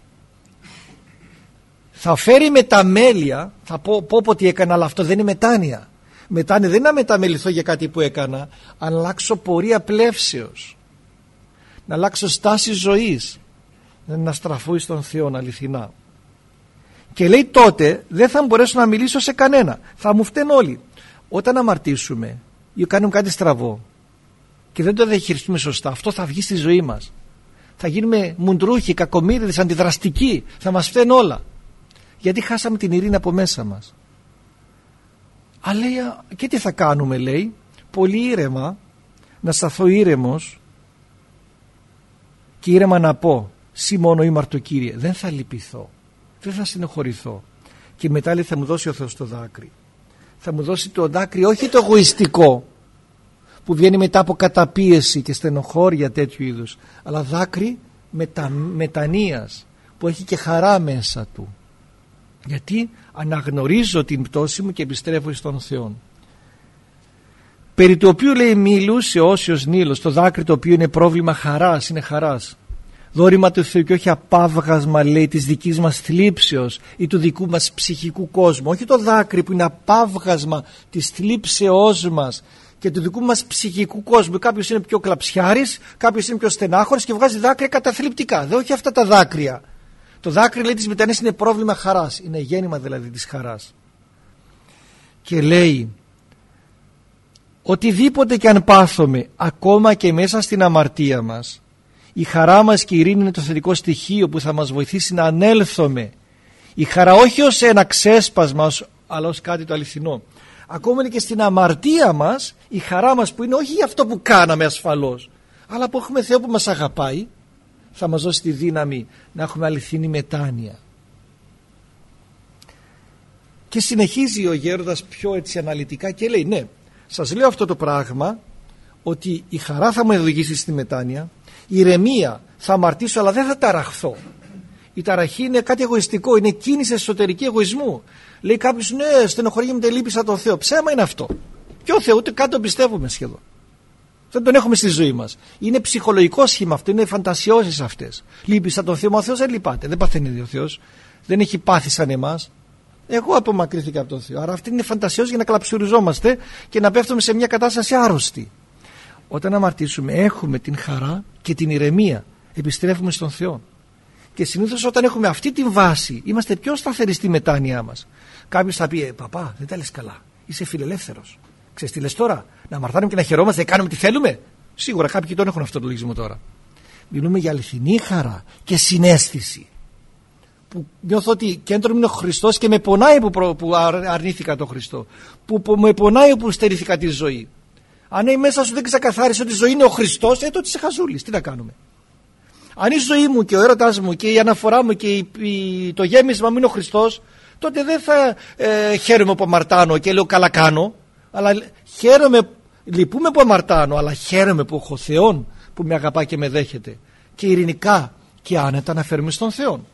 Θα φέρει μεταμέλεια, θα πω, πω πω τι έκανα, αλλά αυτό δεν είναι μετάνοια. Μετάνοια δεν είναι να μεταμεληθώ για κάτι που έκανα, αλλά να αλλάξω πορεία πλεύσεως, να αλλάξω στάση ζωής, να στραφώ στον Θεό αληθινά. Και λέει, τότε δεν θα μπορέσω να μιλήσω σε κανένα, θα μου φταίνουν όλοι. Όταν αμαρτήσουμε ή κάνουμε κάτι στραβό και δεν το διαχειριστούμε σωστά, αυτό θα βγει στη ζωή μας. Θα γίνουμε μουντρούχοι, κακομοίριδες, αντιδραστικοί, θα μας φταίνουν όλα. Γιατί χάσαμε την ειρήνη από μέσα μας. Αλλά λέει, και τι θα κάνουμε, λέει, πολύ ήρεμα, να σταθώ ήρεμος και ήρεμα να πω «Σύ μόνο ήμαρτο, Κύριε, δεν θα λυπηθώ, δεν θα συνοχωρηθώ». Και μετά, λέει, θα μου δώσει ο Θεός το δάκρυ. Θα μου δώσει το δάκρυ, όχι το εγωιστικό που βγαίνει μετά από καταπίεση και στενοχώρια τέτοιου είδους, αλλά δάκρυ μετα, μετανοίας, που έχει και χαρά μέσα του. Γιατί αναγνωρίζω την πτώση μου και επιστρέφω στον Θεό. Περί το οποίο λέει μιλούσε όσιος Νείλος, το δάκρυ το οποίο είναι πρόβλημα χαράς, είναι χαράς. Δώρημα του Θεού και όχι απάβγασμα, λέει, της δικής μας θλίψεως ή του δικού μας ψυχικού κόσμου. Όχι το δάκρυ που είναι απάβγασμα της θλίψεώς μας και του δικού μας ψυχικού κόσμου. Κάποιος είναι πιο κλαψιάρης, κάποιος είναι πιο στενάχωρος και βγάζει δάκρυα καταθλιπτικά. Δεν όχι αυτά τα δάκρυα. Το δάκρυ, λέει, της μετανοίας είναι πρόβλημα χαράς. Είναι γέννημα δηλαδή της χαράς. Και λέει, οτιδήποτε και αν πάθουμε, ακόμα και μέσα στην αμαρτία μας, η χαρά μας και η ειρήνη είναι το θετικό στοιχείο που θα μας βοηθήσει να ανέλθουμε. Η χαρά όχι ως ένα ξέσπασμα, αλλά ως κάτι το αληθινό. Ακόμα και στην αμαρτία μας, η χαρά μας που είναι όχι για αυτό που κάναμε ασφαλώς, αλλά που έχουμε Θεό που μας αγαπάει, θα μας δώσει τη δύναμη να έχουμε αληθινή μετάνοια. Και συνεχίζει ο γέροντας πιο έτσι αναλυτικά και λέει, ναι, σας λέω αυτό το πράγμα, ότι η χαρά θα με οδηγήσει στη μετάνοια, η ηρεμία, θα αμαρτήσω αλλά δεν θα ταραχθώ. Η ταραχή είναι κάτι εγωιστικό, είναι κίνηση εσωτερική εγωισμού. Λέει κάποιος, ναι, στενοχωριέμαι, λύπησα τον Θεό. Ψέμα είναι αυτό. Ποιο Θεό, ούτε καν τον πιστεύουμε σχεδόν. Δεν τον έχουμε στη ζωή μας. Είναι ψυχολογικό σχήμα αυτό, είναι φαντασιώσεις αυτές. Λύπησα τον Θεό, μα ο Θεός δεν λυπάται, δεν παθαίνει ο Θεός. Δεν έχει πάθει σαν εμάς. Εγώ απομακρύνθηκα από τον Θεό. Άρα αυτή είναι φαντασιώσεις για να κλαψουριζόμαστε και να πέφτουμε σε μια κατάσταση άρρωστη. Όταν αμαρτήσουμε έχουμε την χαρά και την ηρεμία, επιστρέφουμε στον Θεό. Και συνήθως όταν έχουμε αυτή την βάση είμαστε πιο σταθεροί στη μετάνοιά μας. Κάποιος θα πει, ε, παπά, δεν τα λες καλά, είσαι φιλελεύθερος. Ξέρεις τι λες τώρα, να αμαρτάνουμε και να χαιρόμαστε, να κάνουμε τι θέλουμε. Σίγουρα κάποιοι τον έχουν αυτό το λογισμό τώρα. Μιλούμε για αληθινή χαρά και συναίσθηση. Που νιώθω ότι κέντρο μου είναι ο Χριστός και με πονάει που, προ, που αρνήθηκα τον Χριστό. Που, που με πονάει που στερήθηκα τη ζωή. Αν η μέσα σου δεν ξεκαθάρισε ότι η ζωή είναι ο Χριστός, ε, τότε είσαι χαζούλης. Τι να κάνουμε. Αν η ζωή μου και ο έρωτας μου και η αναφορά μου και η, η, το γέμισμα μου είναι ο Χριστός, τότε δεν θα ε, χαίρομαι που αμαρτάνω και λέω καλά κάνω, αλλά χαίρομαι, λυπούμε που αμαρτάνω, αλλά χαίρομαι που έχω Θεόν που με αγαπά και με δέχεται. Και ειρηνικά και άνετα να φέρουμε στον Θεό.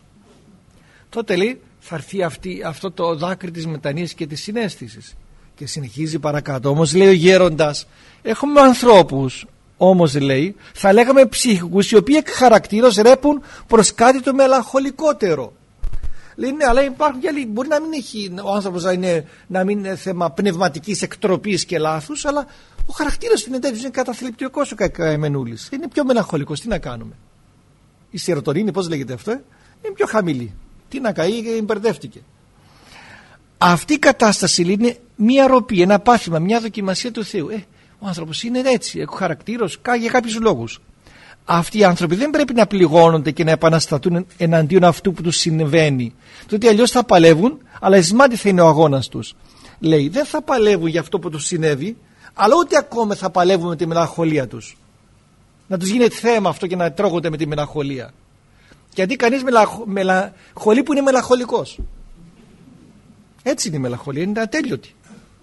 Τότε λέει θα έρθει αυτή, αυτό το δάκρυ της μετανοίας και της συναίσθησης. Και συνεχίζει παρακάτω. Όμως λέει ο γέροντας, έχουμε ανθρώπους, όμως λέει, θα λέγαμε ψυχικούς, οι οποίοι εκ χαρακτήρως ρέπουν προς κάτι το μελαγχολικότερο. Λέει ναι, αλλά υπάρχουν και άλλοι, μπορεί να μην έχει ο άνθρωπος να, είναι, να μην είναι θέμα πνευματικής εκτροπής και λάθους, αλλά ο χαρακτήρας του είναι τέτοιος, είναι καταθλιπτικός ο καημενούλης. Είναι πιο μελαγχολικός, τι να κάνουμε. Η σερωτονίνη, πώς λέγεται αυτό, ε? Είναι πιο χαμηλή. Τι να καεί, μπερδεύτηκε. Αυτή η κατάσταση λέει, είναι μια ροπή, ένα πάθημα, μια δοκιμασία του Θεού. Ε, ο άνθρωπος είναι έτσι, έχω χαρακτήρος για κάποιους λόγους. Αυτοί οι άνθρωποι δεν πρέπει να πληγώνονται και να επαναστατούν εναντίον αυτού που τους συμβαίνει. Διότι αλλιώς θα παλεύουν, αλλά εσμάτι θα είναι ο αγώνας τους. Λέει, δεν θα παλεύουν για αυτό που τους συνέβη, αλλά ούτε ακόμα θα παλεύουν με τη μελαγχολία τους. Να τους γίνεται θέμα αυτό και να τρώγονται με τη μελαγχολία. Γιατί κανείς μελαχ... μελαγχολεί που είναι μελαγχολικός. Έτσι είναι η μελαγχολία, είναι ατέλειωτη.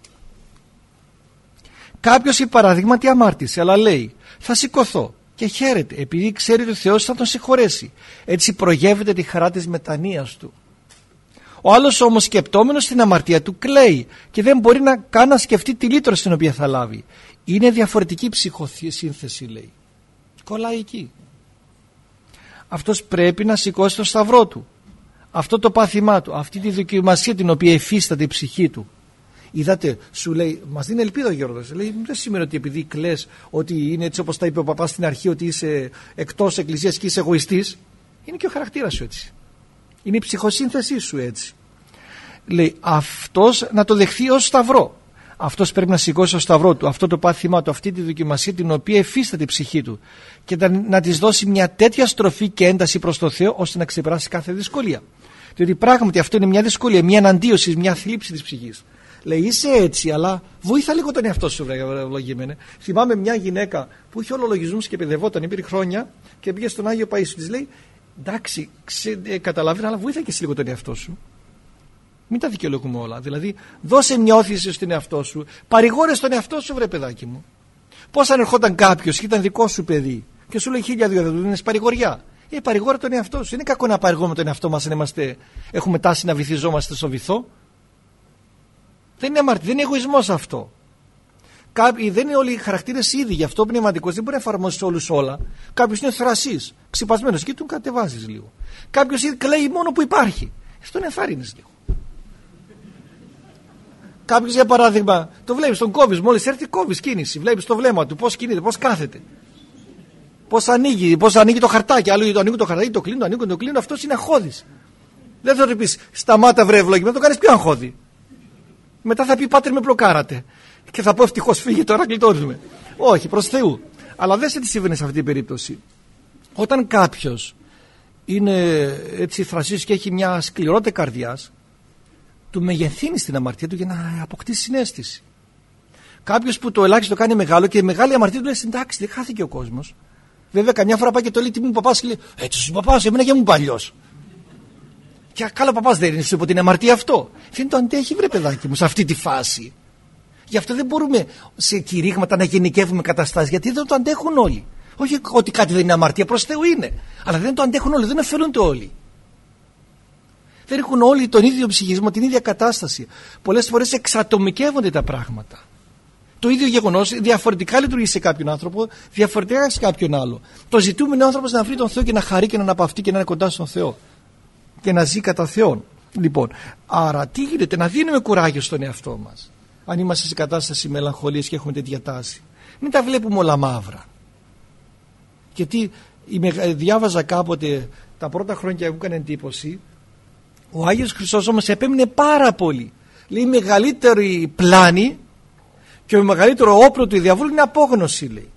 Κάποιος η παραδείγματι αμάρτησε, αλλά λέει θα σηκωθώ και χαίρεται επειδή ξέρει ότι ο Θεός θα τον συγχωρέσει. Έτσι προγεύεται τη χαρά της μετανοίας του. Ο άλλος όμως σκεπτόμενος στην αμαρτία του κλαίει και δεν μπορεί να καν να σκεφτεί τη λύτρωση την οποία θα λάβει. Είναι διαφορετική ψυχοσύνθεση, λέει. Κολλάει εκεί. Αυτός πρέπει να σηκώσει το σταυρό του. Αυτό το πάθημά του, αυτή τη δοκιμασία την οποία υφίσταται η ψυχή του. Είδατε, σου λέει, μας δίνει ελπίδα ο Γιώργος. Λέει, δεν σημαίνει ότι επειδή κλαις ότι είναι έτσι όπως τα είπε ο παπάς στην αρχή, ότι είσαι εκτός εκκλησίας και είσαι εγωιστής. Είναι και ο χαρακτήρας σου έτσι. Είναι η ψυχοσύνθεσή σου έτσι. Λέει, αυτός να το δεχθεί ως σταυρό. Αυτός πρέπει να σηκώσει το σταυρό του, αυτό το πάθημά του, αυτή τη δοκιμασία την οποία εφίσταται η ψυχή του και να της δώσει μια τέτοια στροφή και ένταση προς το Θεό ώστε να ξεπεράσει κάθε δυσκολία. Διότι πράγματι αυτό είναι μια δυσκολία, μια αναντίωση, μια θλίψη της ψυχής. Λέει είσαι έτσι, αλλά βοήθα λίγο τον εαυτό σου, ευλογημένε. Θυμάμαι μια γυναίκα που είχε όλο λογισμούς και παιδευόταν, υπήρχε χρόνια και πήγε στον Άγιο Παΐσιο. Της λέει, εντάξει, ξε, ε, καταλαβαίνω, αλλά βοήθα και εσύ λίγο τον εαυτό σου. Μην τα δικαιολογούμε όλα. Δηλαδή, δώσε μια όθηση στον εαυτό σου. Παρηγόρες τον εαυτό σου, βρε παιδάκι μου. Πώς αν ερχόταν κάποιος και ήταν δικό σου παιδί και σου λέει χίλια δύο, δεν είναι παρηγοριά. Ε, παρηγόρα τον εαυτό σου. Είναι κακό να παρηγόρουμε τον εαυτό μας αν είμαστε, έχουμε τάση να βυθιζόμαστε στο βυθό. Δεν είναι αμαρτία, δεν είναι εγωισμός αυτό. Κάποιοι, δεν είναι όλοι οι χαρακτήρες ίδιοι, γι' αυτό ο πνευματικός δεν μπορεί να εφαρμόσει όλους όλα. Κάποιος είναι θρασής, ξυπασμένος και τον κατεβάζεις λίγο. Κάποιος κλαίει μόνο που υπάρχει. Στον ενθάρρυνες λίγο. Κάποιος, για παράδειγμα, το βλέπεις, τον κόβεις, μόλις έρθει κόβεις κίνηση. Βλέπεις το βλέμμα του, πώς κινείται, πώς κάθεται. Πώς ανοίγει, πώς ανοίγει το χαρτάκι. Άλλο το ανοίγει το χαρτάκι, το κλείνω, το ανοίγω, το κλείνω. Αυτός είναι αχώδης. Δεν θα του πεις σταμάτα βρε ευλογημένο, το κάνεις πιο αγχώδη. Μετά θα πει πάτερ με μπλοκάρατε. Και θα πω ευτυχώς φύγε τώρα, γλιτώνουμε. Όχι, προς Θεού. Αλλά δεν σε τι συμβαίνει σε αυτή την περίπτωση. Όταν κάποιος είναι έτσι θρασής και έχει μια σκληρότητα καρδιάς, του μεγεθύνει στην αμαρτία του για να αποκτήσει συναίσθηση. Κάποιος που το ελάχιστο κάνει μεγάλο και η μεγάλη αμαρτία του λέει εντάξει, δεν χάθηκε ο κόσμος. Βέβαια, καμιά φορά πάει και το λέει τι μου παπάς και λέει έτσι, ο παπάς, εμένα και μου παλιός. Και καλά, παπάς δεν είναι, σου είπα την αμαρτία αυτό. Δεν το αντέχει, βρε παιδάκι μου, σε αυτή τη φάση. Γι' αυτό δεν μπορούμε σε κηρύγματα να γενικεύουμε καταστάσεις, γιατί δεν το αντέχουν όλοι. Όχι ότι κάτι δεν είναι αμαρτία, προς Θεού είναι. Αλλά δεν το αντέχουν όλοι, δεν ωφελούνται όλοι. Δεν έχουν όλοι τον ίδιο ψυχισμό, την ίδια κατάσταση. Πολλές φορές εξατομικεύονται τα πράγματα. Το ίδιο γεγονός διαφορετικά λειτουργεί σε κάποιον άνθρωπο, διαφορετικά σε κάποιον άλλο. Το ζητούμενο είναι ο άνθρωπος να βρει τον Θεό και να χαρεί και να αναπαυτεί και να είναι κοντά στον Θεό. Και να ζει κατά Θεόν. Λοιπόν, άρα τι γίνεται, να δίνουμε κουράγιο στον εαυτό μας. Αν είμαστε σε κατάσταση μελαγχολίας και έχουμε τέτοια τάση. Μην τα βλέπουμε όλα μαύρα. Γιατί διάβαζα κάποτε τα πρώτα χρόνια που έκανε εντύπωση, ο Άγιος Χρυσόστομος επέμεινε πάρα πολύ. Λέει η μεγαλύτερη πλάνη και ο μεγαλύτερο όπλο του διαβόλου είναι απόγνωση, λέει.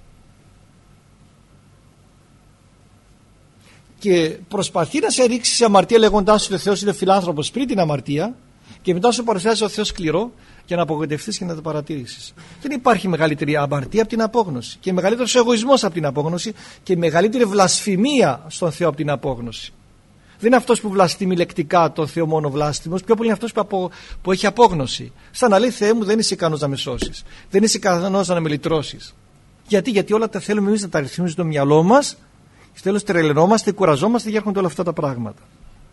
Και προσπαθεί να σε ρίξει σε αμαρτία λέγοντάς ότι ο Θεός είναι φιλάνθρωπος πριν την αμαρτία και μετά σου παρουσιάζει ο Θεός σκληρό για να απογοητευτείς και να το παρατηρήσεις. Δεν υπάρχει μεγαλύτερη αμαρτία από την απόγνωση και μεγαλύτερος εγωισμός από την απόγνωση και μεγαλύτερη βλασφημία στον Θεό από την απόγνωση. Δεν είναι αυτός που βλαστημεί λεκτικά τον Θεό μόνο βλάστημος, πιο πολύ είναι αυτός που, απο, που έχει απόγνωση. Σαν να λέει Θεέ μου δεν είσαι ικανός να με σώσεις, δεν είσαι ικανός να με λυτρώσεις. Γιατί, γιατί όλα τα θέλουμε εμείς να τα ρυθμίζουμε στο μυαλό μας, στο τέλος τρελαινόμαστε, κουραζόμαστε και έρχονται όλα αυτά τα πράγματα.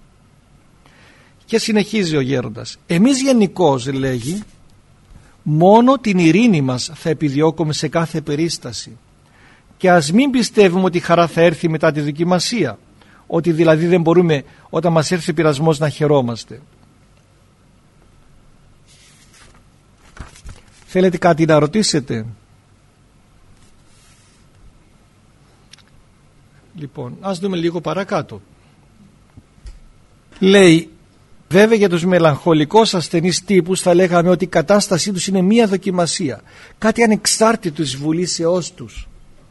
Και συνεχίζει ο γέροντας. Εμείς γενικώς, λέγει, μόνο την ειρήνη μας θα επιδιώκουμε σε κάθε περίσταση. Και ας μην πιστεύουμε ότι η χαρά θα έρθει μετά τη δοκιμασία. Ότι δηλαδή δεν μπορούμε όταν μας έρθει πειρασμός να χαιρόμαστε. Θέλετε κάτι να ρωτήσετε? Λοιπόν, ας δούμε λίγο παρακάτω. Λέει, βέβαια για τους μελαγχολικούς ασθενείς τύπους θα λέγαμε ότι η κατάστασή τους είναι μία δοκιμασία. Κάτι ανεξάρτητο της βουλήσεώς τους.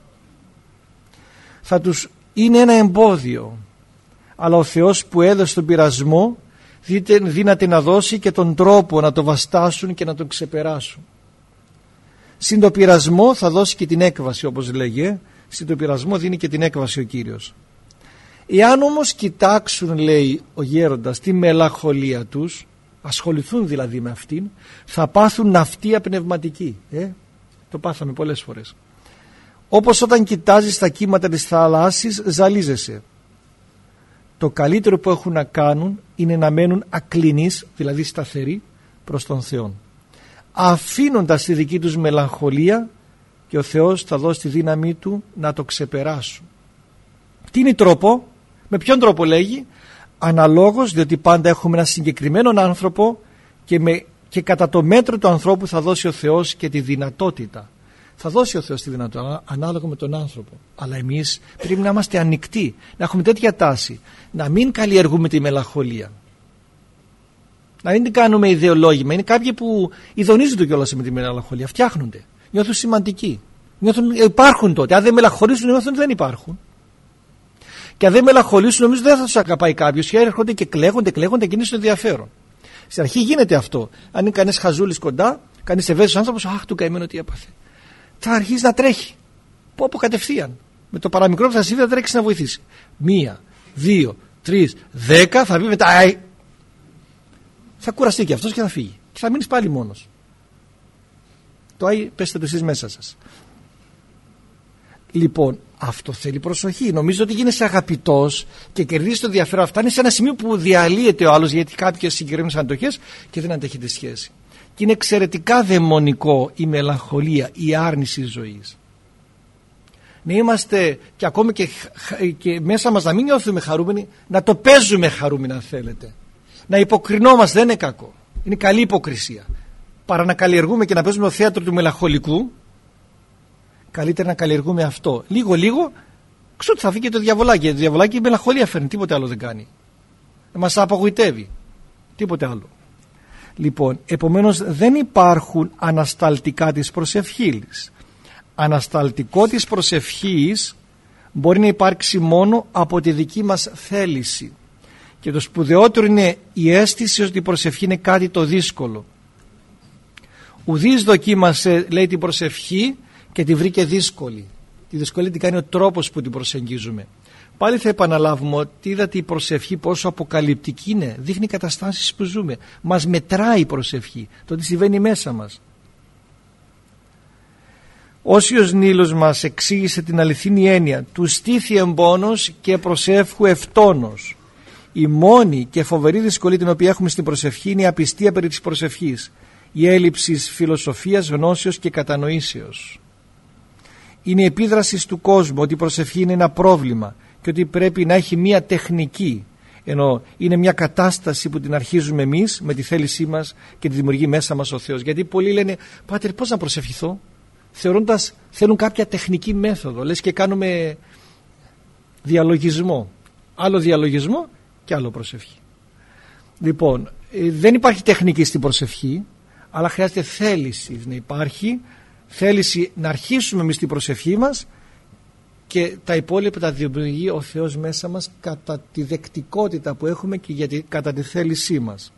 Θα τους είναι ένα εμπόδιο. Αλλά ο Θεός που έδωσε τον πειρασμό δύναται να δώσει και τον τρόπο να το βαστάσουν και να τον ξεπεράσουν. Συν το πειρασμό θα δώσει και την έκβαση, όπως λέγε. Συν το πειρασμό δίνει και την έκβαση ο Κύριος. Εάν όμως κοιτάξουν, λέει ο γέροντας, τη μελαγχολία τους, ασχοληθούν δηλαδή με αυτήν, θα πάθουν ναυτία πνευματική. Ε? Το πάθαμε πολλές φορές. Όπως όταν κοιτάζεις τα κύματα της θαλάσσης ζαλίζεσαι. Το καλύτερο που έχουν να κάνουν είναι να μένουν ακλινείς, δηλαδή σταθεροί προς τον Θεό. Αφήνοντας τη δική τους μελαγχολία και ο Θεός θα δώσει τη δύναμή του να το ξεπεράσουν. Τι είναι τρόπο? Με ποιον τρόπο λέγει? Αναλόγως, διότι πάντα έχουμε ένα συγκεκριμένο άνθρωπο και, με, και κατά το μέτρο του ανθρώπου θα δώσει ο Θεός και τη δυνατότητα. Θα δώσει ο Θεός τη δυνατότητα ανάλογα με τον άνθρωπο. Αλλά εμείς πρέπει να είμαστε ανοιχτοί, να έχουμε τέτοια τάση, να μην καλλιεργούμε τη μελαγχολία. Να μην την κάνουμε ιδεολόγημα. Είναι κάποιοι που ειδονίζονται κιόλας με τη μελαγχολία, φτιάχνονται, νιώθουν σημαντικοί. Νιώθουν, υπάρχουν τότε. Αν δεν μελαγχολήσουν, νιώθουν ότι δεν υπάρχουν. Και αν δεν μελαγχολήσουν, νομίζω δεν θα τους αγαπάει κάποιος. Και έρχονται και κλαίγονται, κλαίγονται και είναι στο ενδιαφέρον. Στην αρχή γίνεται αυτό. Αν είναι κανείς χαζούλης κοντά, κανείς ευαίσθητος άνθρωπος, αχ, του καημένο τι έπαθε. Θα αρχίσει να τρέχει. Πω από κατευθείαν. Με το παραμικρό που θα συμβεί θα τρέξει να βοηθήσει. Μία, δύο, τρεις, δέκα, θα βγει μετά. Αι. Θα κουραστεί και αυτός και θα φύγει. Και θα μείνεις πάλι μόνος. Το Άι πέστε το εσείς μέσα σας. Λοιπόν, αυτό θέλει προσοχή. Νομίζω ότι γίνεσαι αγαπητός και κερδίζεις το ενδιαφέρον. Φτάνει σε ένα σημείο που διαλύεται ο άλλος γιατί κάποιες συγκεκριμένες αντοχές και δεν αντέχεται σχέση. Και είναι εξαιρετικά δαιμονικό η μελαγχολία, η άρνηση ζωής. Να είμαστε και ακόμη και, και μέσα μας να μην νιώθουμε χαρούμενοι, να το παίζουμε χαρούμενοι αν θέλετε. Να υποκρινόμαστε, δεν είναι κακό. Είναι καλή υποκρισία. Παρά να καλλιεργούμε και να παίζουμε το θέατρο του μελαγχολικού, καλύτερα να καλλιεργούμε αυτό. Λίγο λίγο, ξέρω θα φύγει και το διαβολάκι. Το διαβολάκι η μελαγχολία φέρνει, τίποτε άλλο δεν κάνει. Μας απογοητεύει. Τίποτε άλλο. Λοιπόν, επομένως δεν υπάρχουν ανασταλτικά της προσευχής. Ανασταλτικό της προσευχής μπορεί να υπάρξει μόνο από τη δική μας θέληση. Και το σπουδαιότερο είναι η αίσθηση ότι η προσευχή είναι κάτι το δύσκολο. Ουδής δοκίμασε, λέει, την προσευχή και τη βρήκε δύσκολη. Τη δυσκολία την κάνει ο τρόπος που την προσεγγίζουμε. Πάλι θα επαναλάβουμε ότι είδατε η προσευχή πόσο αποκαλυπτική είναι. Δείχνει καταστάσεις που ζούμε. Μας μετράει η προσευχή. Το τι συμβαίνει μέσα μας. Όσιος Νείλος μας εξήγησε την αληθινή έννοια του στήθη εμπόνος και προσεύχου ευτόνος. Η μόνη και φοβερή δυσκολία την οποία έχουμε στην προσευχή είναι η απιστία περί της προσευχής. Η έλλειψη φιλοσοφίας, γνώσεως και κατανοήσεως. Είναι η επίδραση του κόσμου ότι η προσευχή είναι ένα πρόβλημα και ότι πρέπει να έχει μία τεχνική, ενώ είναι μια κατάσταση που την αρχίζουμε εμείς με τη θέλησή μας και τη δημιουργεί μέσα μας ο Θεός. Γιατί πολλοί λένε, Πάτερ, πώς να προσευχηθώ, θεωρώντας θέλουν κάποια τεχνική μέθοδο, λες και κάνουμε διαλογισμό, άλλο διαλογισμό και άλλο προσευχή. Λοιπόν, δεν υπάρχει τεχνική στην προσευχή, αλλά χρειάζεται θέληση να υπάρχει, θέληση να αρχίσουμε εμείς την προσευχή μας και τα υπόλοιπα τα δημιουργεί ο Θεός μέσα μας κατά τη δεκτικότητα που έχουμε και για τη, κατά τη θέλησή μας.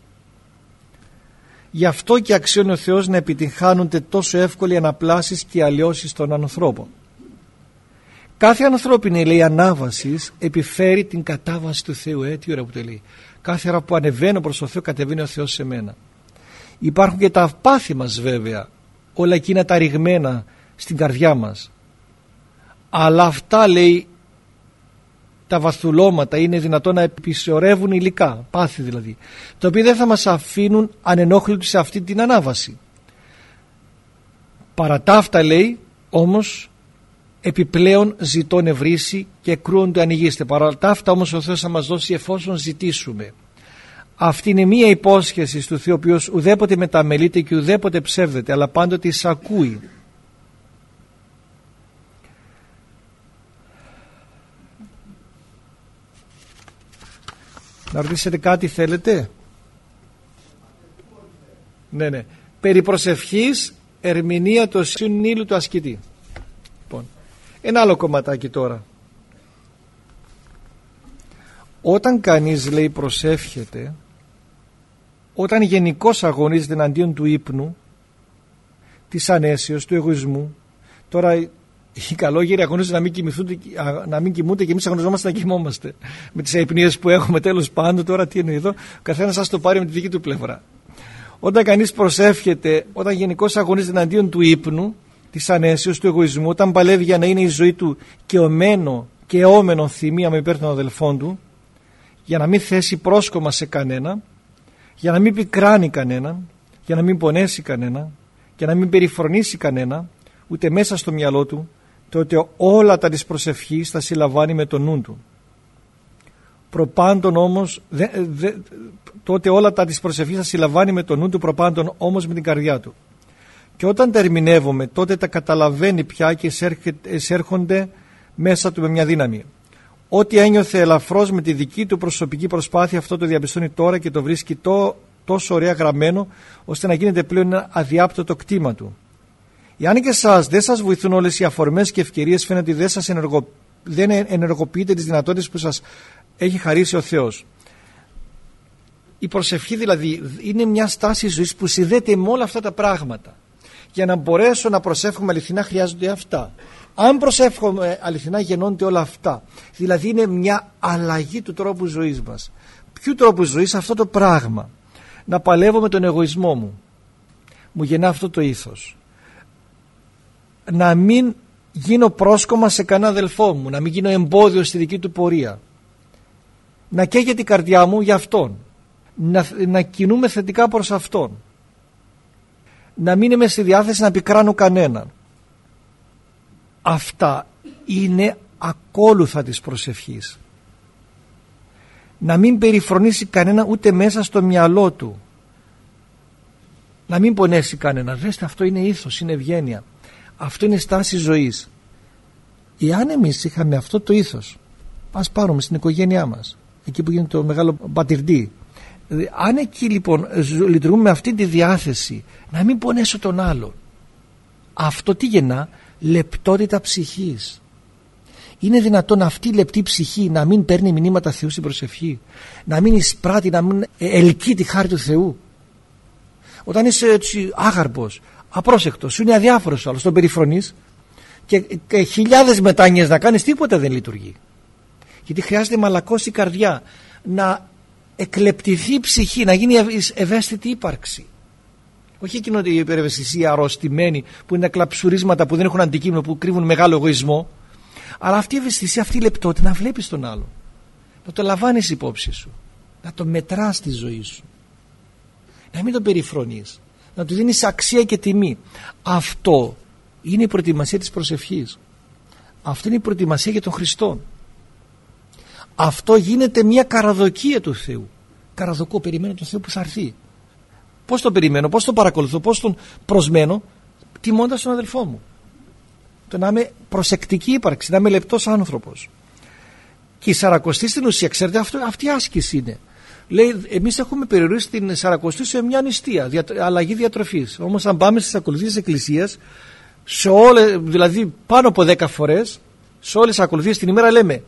Γι' αυτό και αξιώνει ο Θεός να επιτυγχάνονται τόσο εύκολοι αναπλάσεις και αλλοιώσεις των ανθρώπων. Κάθε ανθρώπινη, λέει, ανάβαση επιφέρει την κατάβαση του Θεού. Ε, τι ώρα που το λέει. Κάθε ώρα που ανεβαίνω προς το Θεό, κατεβαίνει ο Θεός σε μένα. Υπάρχουν και τα πάθη μας βέβαια, όλα εκείνα τα ρηγμένα στην καρδιά μας. Αλλά αυτά, λέει, τα βαθουλώματα είναι δυνατόν να επισορεύουν υλικά, πάθη δηλαδή, τα οποία δεν θα μας αφήνουν ανενόχλητους σε αυτή την ανάβαση. Παρά τα αυτά, λέει, όμως επιπλέον ζητών ευρύσει και κρούονται ανοιγήστε. Παρά τα αυτά όμως ο Θεός θα μας δώσει εφόσον ζητήσουμε. Αυτή είναι μία υπόσχεση του Θεού, ο οποίος ουδέποτε μεταμελείται και ουδέποτε ψεύδεται, αλλά πάντοτε εισακούει. Να ρωτήσετε κάτι θέλετε? Ναι, ναι. Περί προσευχής, ερμηνεία του Οσίου Νείλου του ασκητή. Λοιπόν, ένα άλλο κομματάκι τώρα. Όταν κανείς, λέει, προσεύχεται, όταν γενικώς αγωνίζεται εναντίον του ύπνου, της ανέσεως, του εγωισμού, τώρα οι καλόγεροι αγωνίζονται να μην, να μην κοιμούνται και εμείς αγωνιζόμαστε να κοιμόμαστε. Με τις αϊπνίες που έχουμε, τέλος πάντων, τώρα τι εννοεί εδώ, ο καθένας σας το πάρει με τη δική του πλευρά. Όταν κανείς προσεύχεται, όταν γενικώς αγωνίζεται εναντίον του ύπνου, της ανέσεως, του εγωισμού, όταν παλεύει για να είναι η ζωή του καιωμένο και αιώμενο θυμία με υπέρ των αδελφών του, για να μην θέσει πρόσκομα σε κανένα, για να μην πικράνει κανένα, για να μην πονέσει κανένα, για να μην περιφρονήσει κανένα, ούτε μέσα στο μυαλό του, τότε όλα τα της προσευχής θα συλλαμβάνει με το νου του. Προπάντων όμως, δε, δε, τότε όλα τα της προσευχής θα συλλαμβάνει με το νου του, προπάντων όμως με την καρδιά του. Και όταν τα ερμηνεύουμε, τότε τα καταλαβαίνει πια και εισέρχονται μέσα του με μια δύναμη. Ό,τι ένιωθε ελαφρώς με τη δική του προσωπική προσπάθεια, αυτό το διαπιστώνει τώρα και το βρίσκει τό, τόσο ωραία γραμμένο, ώστε να γίνεται πλέον ένα αδιάπτωτο κτήμα του. Εάν και εσάς δεν σας βοηθούν όλες οι αφορμές και ευκαιρίες, φαίνεται ότι δεν, σας ενεργο, δεν ενεργοποιείτε τις δυνατότητες που σας έχει χαρίσει ο Θεός. Η προσευχή δηλαδή είναι μια στάση ζωής που συνδέεται με όλα αυτά τα πράγματα. Για να μπορέσω να προσεύχομαι αληθινά χρειάζονται αυτά. Αν προσεύχομαι αληθινά γεννώνται όλα αυτά. Δηλαδή είναι μια αλλαγή του τρόπου ζωής μας. Ποιου τρόπου ζωής? Αυτό το πράγμα. Να παλεύω με τον εγωισμό μου. Μου γεννά αυτό το ήθος. Να μην γίνω πρόσκομα σε κανένα αδελφό μου, να μην γίνω εμπόδιο στη δική του πορεία, να καίγεται η καρδιά μου για αυτόν, να, να κινούμε θετικά προς αυτόν, να μην είμαι στη διάθεση να πικράνω κανέναν. Αυτά είναι ακόλουθα της προσευχής. Να μην περιφρονήσει κανένα ούτε μέσα στο μυαλό του, να μην πονέσει κανένα. Δέστε, αυτό είναι ήθος, είναι ευγένεια, αυτό είναι στάση ζωής. Εάν εμείς είχαμε αυτό το ήθος, ας πάρουμε στην οικογένειά μας, εκεί που γίνεται το μεγάλο πατυρντή, αν εκεί λοιπόν λειτουργούμε με αυτή τη διάθεση, να μην πονέσω τον άλλον, αυτό τι γεννά? Λεπτότητα ψυχής. Είναι δυνατόν αυτή η λεπτή ψυχή να μην παίρνει μηνύματα Θεού στην προσευχή, να μην εισπράττει, να μην ελκύει τη χάρη του Θεού? Όταν είσαι έτσι άγαρπος, απρόσεκτος, σου είναι αδιάφορος ο άλλος, τον περιφρονείς και, και χιλιάδες μετάνοιες να κάνεις, τίποτα δεν λειτουργεί. Γιατί χρειάζεται μαλακώσει η καρδιά, να εκλεπτηθεί η ψυχή, να γίνει ευαίσθητη ύπαρξη. Όχι εκείνο η υπερευαισθησία αρρωστημένη που είναι κλαψουρίσματα που δεν έχουν αντικείμενο, που κρύβουν μεγάλο εγωισμό, αλλά αυτή η ευαισθησία, αυτή η λεπτότητα, να βλέπεις τον άλλον, να το λαμβάνεις υπόψη σου, να το μετράς στη ζωή σου, να μην τον περιφρονείς, να του δίνεις αξία και τιμή. Αυτό είναι η προετοιμασία της προσευχής. Αυτό είναι η προετοιμασία για τον Χριστό. Αυτό γίνεται μια καραδοκία του Θεού. Καραδοκώ, περιμένω τον Θεό που θα έρθει. Πώς τον περιμένω, πώς τον παρακολουθώ, πώς τον προσμένω? Τιμώντας τον αδελφό μου. Το να είμαι προσεκτική ύπαρξη, να είμαι λεπτός άνθρωπος. Και η Σαρακοστή στην ουσία, ξέρετε, αυτό, αυτή η άσκηση είναι. Λέει, εμείς έχουμε περιορίσει την Σαρακοστή σε μια νηστεία, δια, αλλαγή διατροφής. Όμως αν πάμε στις ακολουθίες της Εκκλησίας, σε όλες, δηλαδή πάνω από δέκα φορές, σε όλες τις ακολουθίες την ημέρα λέμε,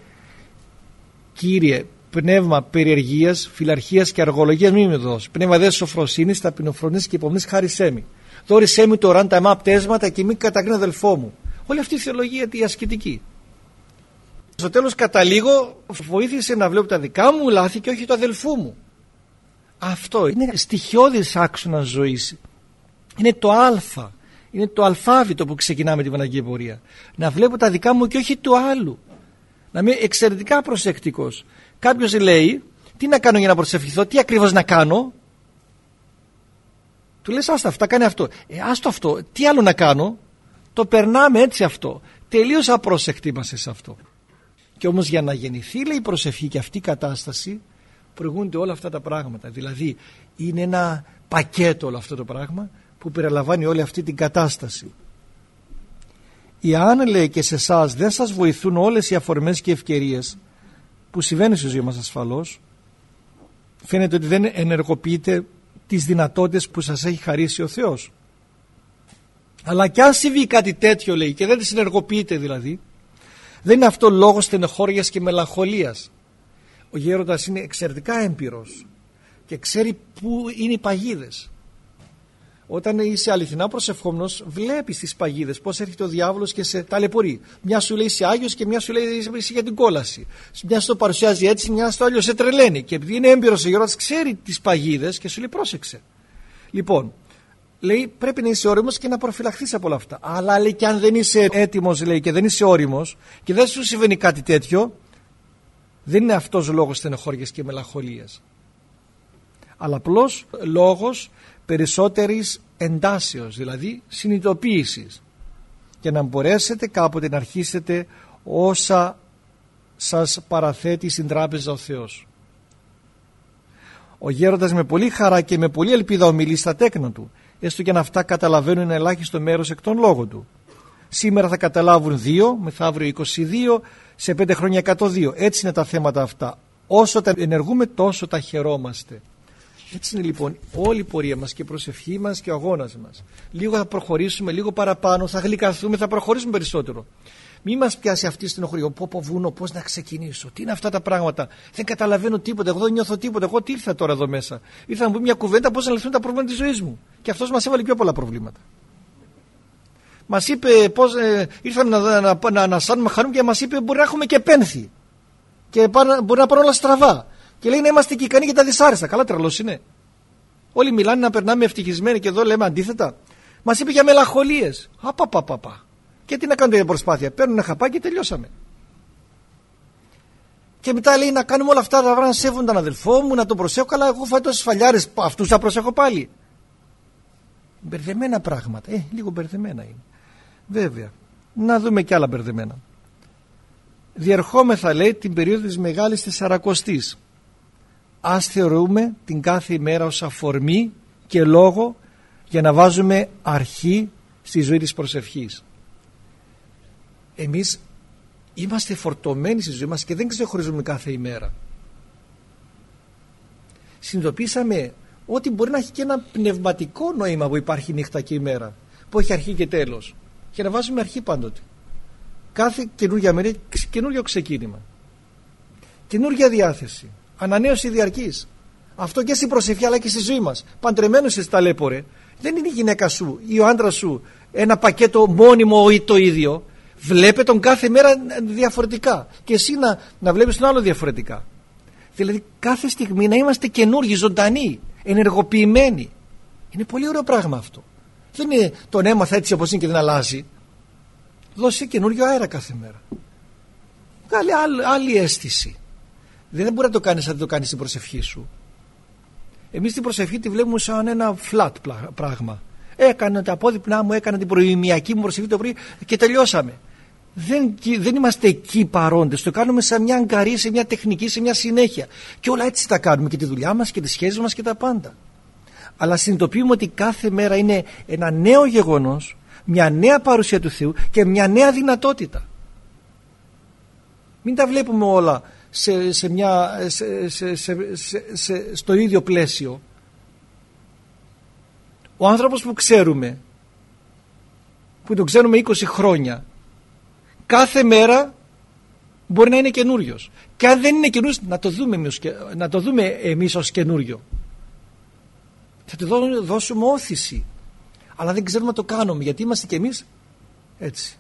Κύριε, πνεύμα περιεργίας, φιλαρχίας και αργολογίας μην με δώσει. Πνεύμα δε σοφροσύνης, ταπεινοφρονής και υπομονής χάρισέ μη. Δώρισέ μου το ραν τα εμά πτέσματα και μη κατακρίνω αδελφό μου. Όλη αυτή η θεολογία η ασκητική. Στο τέλος καταλήγω, βοήθησε να βλέπω τα δικά μου λάθη και όχι το αδελφού μου. Αυτό είναι στοιχειώδης άξονας ζωής. Είναι το α, είναι το αλφάβητο που ξεκινάμε την Παναγία πορεία. Να βλέπω τα δικά μου και όχι του άλλου. Να είμαι εξαιρετικά προσεκτικός. Κάποιος λέει, τι να κάνω για να προσευχηθώ, τι ακριβώς να κάνω? Του λες, άστα αυτά, κάνε αυτό. Ε, άστο αυτό, τι άλλο να κάνω? Το περνάμε έτσι αυτό. Τελείως απρόσεκτοι είμαστε σε αυτό. Και όμως για να γεννηθεί, λέει, η προσευχή και αυτή η κατάσταση, προηγούνται όλα αυτά τα πράγματα. Δηλαδή είναι ένα πακέτο όλο αυτό το πράγμα που περιλαμβάνει όλη αυτή την κατάσταση. Εάν, λέει, και σε εσάς δεν σας βοηθούν όλες οι αφορμές και ευκαιρίες που συμβαίνουν στη ζωή μας ασφαλώς, φαίνεται ότι δεν ενεργοποιείτε τις δυνατότητες που σας έχει χαρίσει ο Θεός. Αλλά κι αν συμβεί κάτι τέτοιο, λέει, και δεν τις ενεργοποιείτε δηλαδή, δεν είναι αυτό λόγος στενοχώριας και μελαγχολίας. Ο γέροντας είναι εξαιρετικά έμπειρος και ξέρει πού είναι οι παγίδες. Όταν είσαι αληθινά προσευχόμενος, βλέπεις τις παγίδες, πώς έρχεται ο διάβολος και σε ταλαιπωρεί. Μια σου λέει είσαι Άγιος και μια σου λέει είσαι για την κόλαση. Μια σου το παρουσιάζει έτσι, μια στο άλλο σε τρελαίνει. Και επειδή είναι έμπειρος ο γέροντας, ξέρει τις παγίδες και σου λέει πρόσεξε. Λοιπόν, λέει πρέπει να είσαι όριμος και να προφυλαχθείς από όλα αυτά. Αλλά λέει και αν δεν είσαι έτοιμος, λέει, και δεν είσαι όριμος και δεν σου συμβαίνει κάτι τέτοιο, δεν είναι αυτός λόγος στενοχώριας και μελαγχολίας. Αλλά απλώς λόγος περισσότερης εντάσεως, δηλαδή συνειδητοποίησης, για να μπορέσετε κάποτε να αρχίσετε όσα σας παραθέτει στην τράπεζα ο Θεός. Ο γέροντας με πολύ χαρά και με πολύ ελπίδα ομιλεί στα τέκνα του, έστω και αν αυτά καταλαβαίνουν ένα ελάχιστο μέρος εκ των λόγων του. Σήμερα θα καταλάβουν δύο, μεθαύριο είκοσι δύο, σε πέντε χρόνια εκατό δύο. Έτσι είναι τα θέματα αυτά. Όσο τα ενεργούμε τόσο τα χαιρόμαστε. Έτσι είναι λοιπόν όλη η πορεία μας και η προσευχή μας και ο αγώνας μας. Λίγο θα προχωρήσουμε, λίγο παραπάνω, θα γλυκαθούμε, θα προχωρήσουμε περισσότερο. Μη μας πιάσει αυτή η στενοχωρία. Πω πω βούνω, πώς να ξεκινήσω, τι είναι αυτά τα πράγματα. Δεν καταλαβαίνω τίποτα, εγώ δεν νιώθω τίποτα. Εγώ τι ήρθα τώρα εδώ μέσα. Ήρθα να πούμε μια κουβέντα πώς να λυθούν τα προβλήματα της ζωής μου. Και αυτός μας έβαλε πιο πολλά προβλήματα. Μας είπε πώς ε, ήρθαμε να, να, να, να ανασάνουμε χαρούμε και μας είπε μπορεί να έχουμε και πένθη. Και μπορεί να πάνε όλα στραβά. Και λέει να είμαστε και ικανοί για τα δυσάρεστα. Καλά, τρελός είναι. Όλοι μιλάνε να περνάμε ευτυχισμένοι και εδώ λέμε αντίθετα. Μας είπε για μελαγχολίες. Απαπαπαπα. Και Και τι να κάνω την προσπάθεια, παίρνω ένα χαπάκι και τελειώσαμε. Και μετά λέει να κάνουμε όλα αυτά τα πράγματα, να σέβουν τον αδελφό μου, να τον προσέχω, αλλά εγώ φάει τόσες φαλιάρες, αυτούς θα προσέχω πάλι. Μπερδεμένα πράγματα, ε, λίγο μπερδεμένα είναι. Βέβαια, να δούμε κι άλλα μπερδεμένα. Διερχόμεθα, λέει, την περίοδο της Μεγάλης Τεσσαρακοστής. Ας θεωρούμε την κάθε ημέρα ως αφορμή και λόγο για να βάζουμε αρχή στη ζωή της προσευχής. Εμείς είμαστε φορτωμένοι στη ζωή μας και δεν ξεχωρίζουμε κάθε ημέρα. Συνειδητοποίησαμε ότι μπορεί να έχει και ένα πνευματικό νόημα που υπάρχει νύχτα και ημέρα, που έχει αρχή και τέλος, και να βάζουμε αρχή πάντοτε. Κάθε καινούργια μέρα, καινούργιο ξεκίνημα, καινούργια διάθεση, ανανέωση διαρκής. Αυτό και στην προσευχή αλλά και στη ζωή μας. Παντρεμένος σε ταλέπορε, δεν είναι η γυναίκα σου ή ο άντρας σου ένα πακέτο μόνιμο ή το ίδιο. Βλέπε τον κάθε μέρα διαφορετικά και εσύ να, να βλέπεις τον άλλο διαφορετικά. Δηλαδή κάθε στιγμή να είμαστε καινούργιοι, ζωντανοί, ενεργοποιημένοι. Είναι πολύ ωραίο πράγμα αυτό. Δεν είναι τον έμαθα έτσι όπως είναι και δεν αλλάζει. Δώσε καινούργιο αέρα κάθε μέρα. Βγάλε άλλη, άλλη αίσθηση. Δεν μπορεί να το κάνεις αν δεν το κάνεις στην προσευχή σου. Εμείς την προσευχή τη βλέπουμε σαν ένα flat πράγμα. Έκανα τα απόδειπνά μου, έκανα την προημιακή μου προσευχή το πρωί και τελειώσαμε. Δεν, δεν είμαστε εκεί παρόντες. Το κάνουμε σε μια αγκαρή, σε μια τεχνική, σε μια συνέχεια. Και όλα έτσι τα κάνουμε, και τη δουλειά μας και τις σχέσεις μας και τα πάντα. Αλλά συνειδητοποιούμε ότι κάθε μέρα είναι ένα νέο γεγονός, μια νέα παρουσία του Θεού και μια νέα δυνατότητα. Μην τα βλέπουμε όλα σε, σε μια, σε, σε, σε, σε, σε, στο ίδιο πλαίσιο. Ο άνθρωπος που ξέρουμε, που τον ξέρουμε είκοσι χρόνια, κάθε μέρα μπορεί να είναι καινούριος. Και αν δεν είναι καινούριος, να το δούμε εμείς, να το δούμε εμείς ως καινούριο. Θα του δώσουμε όθηση. Αλλά δεν ξέρουμε να το κάνουμε, γιατί είμαστε κι εμείς έτσι.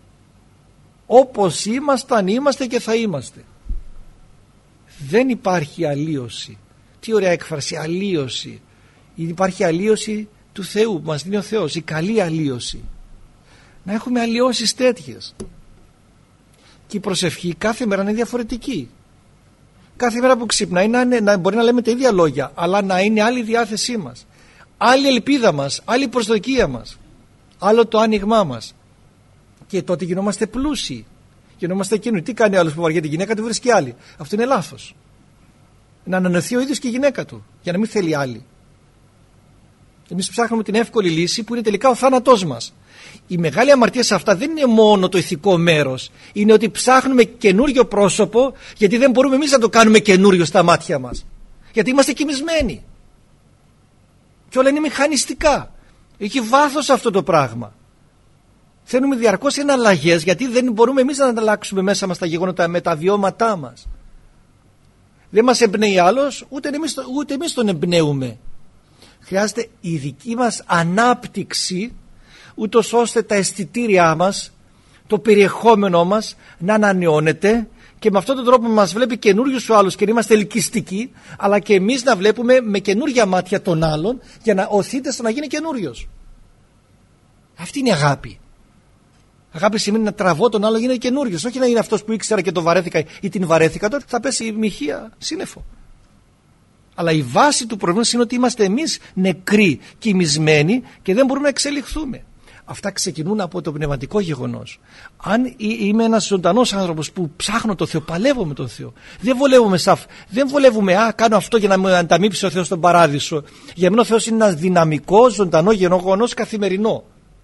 Όπως ήμασταν, είμαστε και θα είμαστε. Δεν υπάρχει αλλίωση. Τι ωραία έκφραση, αλλίωση. Υπάρχει αλλίωση του Θεού που μας δίνει ο Θεός, η καλή αλλίωση. Να έχουμε αλλοιώσεις τέτοιες. Και η προσευχή κάθε μέρα είναι διαφορετική. Κάθε μέρα που ξυπνάει να, είναι, να μπορεί να λέμε τα ίδια λόγια, αλλά να είναι άλλη διάθεσή μας, άλλη ελπίδα μας, άλλη προσδοκία μας, άλλο το άνοιγμά μας. Και τότε γινόμαστε πλούσιοι, γινόμαστε εκείνοι. Τι κάνει άλλος που βαριέται τη γυναίκα του, βρίσκει άλλη. Αυτό είναι λάθος. Να ανανεωθεί ο ίδιος και η γυναίκα του, για να μην θέλει άλλη. Εμείς ψάχνουμε την εύκολη λύση που είναι τελικά ο θάνατός μας. Η μεγάλη αμαρτία σε αυτά δεν είναι μόνο το ηθικό μέρος. Είναι ότι ψάχνουμε καινούριο πρόσωπο, γιατί δεν μπορούμε εμείς να το κάνουμε καινούριο στα μάτια μας. Γιατί είμαστε κοιμισμένοι. Και όλα είναι μηχανιστικά. Έχει βάθος αυτό το πράγμα. Θέλουμε διαρκώς εναλλαγές, γιατί δεν μπορούμε εμείς να ανταλλάξουμε μέσα μας τα γεγονότα με τα βιώματά μας. Δεν μας εμπνέει άλλος, ούτε εμείς, ούτε εμείς τον εμπνέουμε. Χρειάζεται η δική μας ανάπτυξη, ούτως ώστε τα αισθητήριά μας, το περιεχόμενό μας να ανανεώνεται, και με αυτόν τον τρόπο μας βλέπει καινούριους ο άλλος και να είμαστε ελκυστικοί, αλλά και εμείς να βλέπουμε με καινούργια μάτια τον άλλον, για να οθείται στο να γίνει καινούριος. Αυτή είναι η αγάπη. Αγάπη σημαίνει να τραβώ τον άλλο για να είναι καινούριος, όχι να είναι αυτός που ήξερα και το βαρέθηκα ή την βαρέθηκα, τότε θα πέσει η μοιχεία σύννεφο. Αλλά η βάση του προβλήματος είναι ότι είμαστε εμείς νεκροί, κοιμισμένοι και δεν μπορούμε να εξελιχθούμε. Αυτά ξεκινούν από το πνευματικό γεγονός. Αν είμαι ένας ζωντανός άνθρωπος που ψάχνω τον Θεό, παλεύω με τον Θεό. Δεν βολεύουμε σαφ, δεν βολεύουμε, α, κάνω αυτό για να με ανταμείψει ο Θεός στον παράδεισο. Για μένα ο Θεός είναι ένα δυναμικό, ζωντανό γεγονός καθημερινό.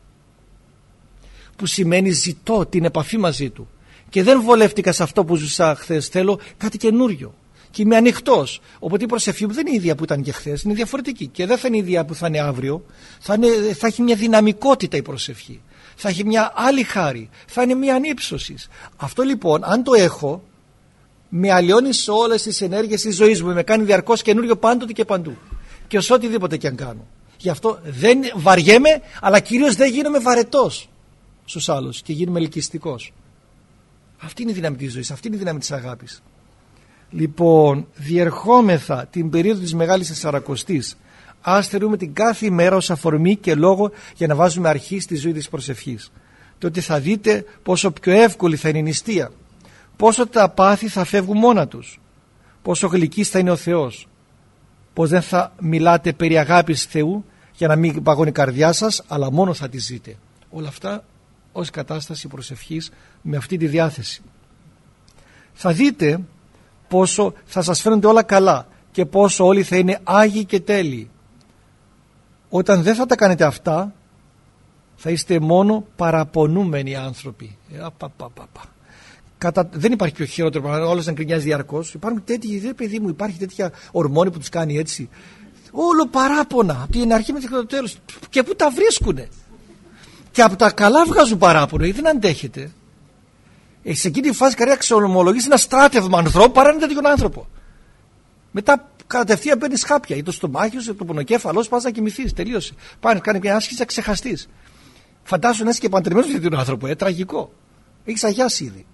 Που σημαίνει ζητώ την επαφή μαζί του. Και δεν βολεύτηκα σε αυτό που ζούσα χθες. Θέλω κάτι καινούριο. Και είμαι ανοιχτός. Οπότε η προσευχή μου δεν είναι η ίδια που ήταν και χθες, είναι διαφορετική. Και δεν θα είναι η ίδια που θα είναι αύριο. Θα, είναι, θα έχει μια δυναμικότητα η προσευχή. Θα έχει μια άλλη χάρη. Θα είναι μια ανύψωση. Αυτό λοιπόν, αν το έχω, με αλλοιώνει σε όλες τις ενέργειες της ζωής μου. Με κάνει διαρκώς καινούριο πάντοτε και παντού. Και ως οτιδήποτε και αν κάνω. Γι' αυτό δεν βαριέμαι, αλλά κυρίως δεν γίνομαι βαρετός στους άλλους και γίνομαι ελκυστικός. Αυτή είναι η δύναμη της ζωής, αυτή είναι η δύναμη της αγάπης. Λοιπόν, διερχόμεθα την περίοδο της Μεγάλης Τεσσαρακοστής. Ας θεωρούμε την κάθε ημέρα ως αφορμή και λόγο για να βάζουμε αρχή στη ζωή της προσευχής. Διότι θα δείτε πόσο πιο εύκολη θα είναι η νηστεία, πόσο τα πάθη θα φεύγουν μόνα τους, πόσο γλυκής θα είναι ο Θεός, πως δεν θα μιλάτε περί αγάπης Θεού για να μην παγώνει η καρδιά σας, αλλά μόνο θα τη ζείτε. Όλα αυτά ως κατάσταση προσευχής με αυτή τη διάθεση. Θα δείτε πόσο θα σας φαίνονται όλα καλά και πόσο όλοι θα είναι άγιοι και τέλειοι. Όταν δεν θα τα κάνετε αυτά, θα είστε μόνο παραπονούμενοι άνθρωποι. Ε, πα, πα, πα, πα. Κατα... Δεν υπάρχει πιο χειρότερο, όλος να γκρινιάζει διαρκώς. Υπάρχουν τέτοιοι, δε παιδί μου, υπάρχει τέτοια ορμόνη που τους κάνει έτσι. Όλο παράπονα από την αρχή μέχρι το τέλος. Και πού τα βρίσκουνε. Και από τα καλά βγάζουν παράπονο, γιατί δεν αντέχετε. Ε, σε εκείνη τη φάση καρδιά ξεομολογείς ένα στράτευμα ανθρώπου παρά έναν τέτοιον άνθρωπο. Μετά κατευθείαν παίρνεις χάπια, ή το στομάχι σου, το πονοκέφαλό, πας να κοιμηθείς. Τελείωσε. Πάνε, κάνει μια άσκηση να ξεχαστείς. Φαντάσου να είσαι και παντρεμένος με τέτοιον άνθρωπο, ε, τραγικό. Έχεις αγιάσει ήδη.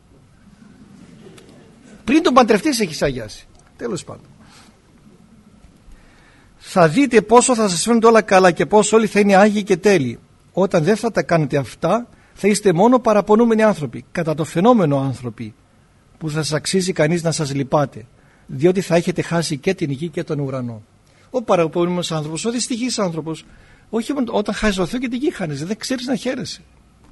Πριν τον παντρευτείς έχεις αγιάσει. Τέλος πάντων. Θα δείτε πόσο θα σας φαίνονται όλα καλά και πόσο όλοι θα είναι άγιοι και τέλειοι. Όταν δεν θα τα κάνετε αυτά, θα είστε μόνο παραπονούμενοι άνθρωποι, κατά το φαινόμενο άνθρωποι, που θα σας αξίζει κανείς να σας λυπάτε, διότι θα έχετε χάσει και την γη και τον ουρανό. Ο παραπονούμενος άνθρωπος, ο δυστυχής άνθρωπος, όχι όταν χάσεις το Θεό και την γη χάνεσαι, δεν ξέρεις να χαίρεσαι.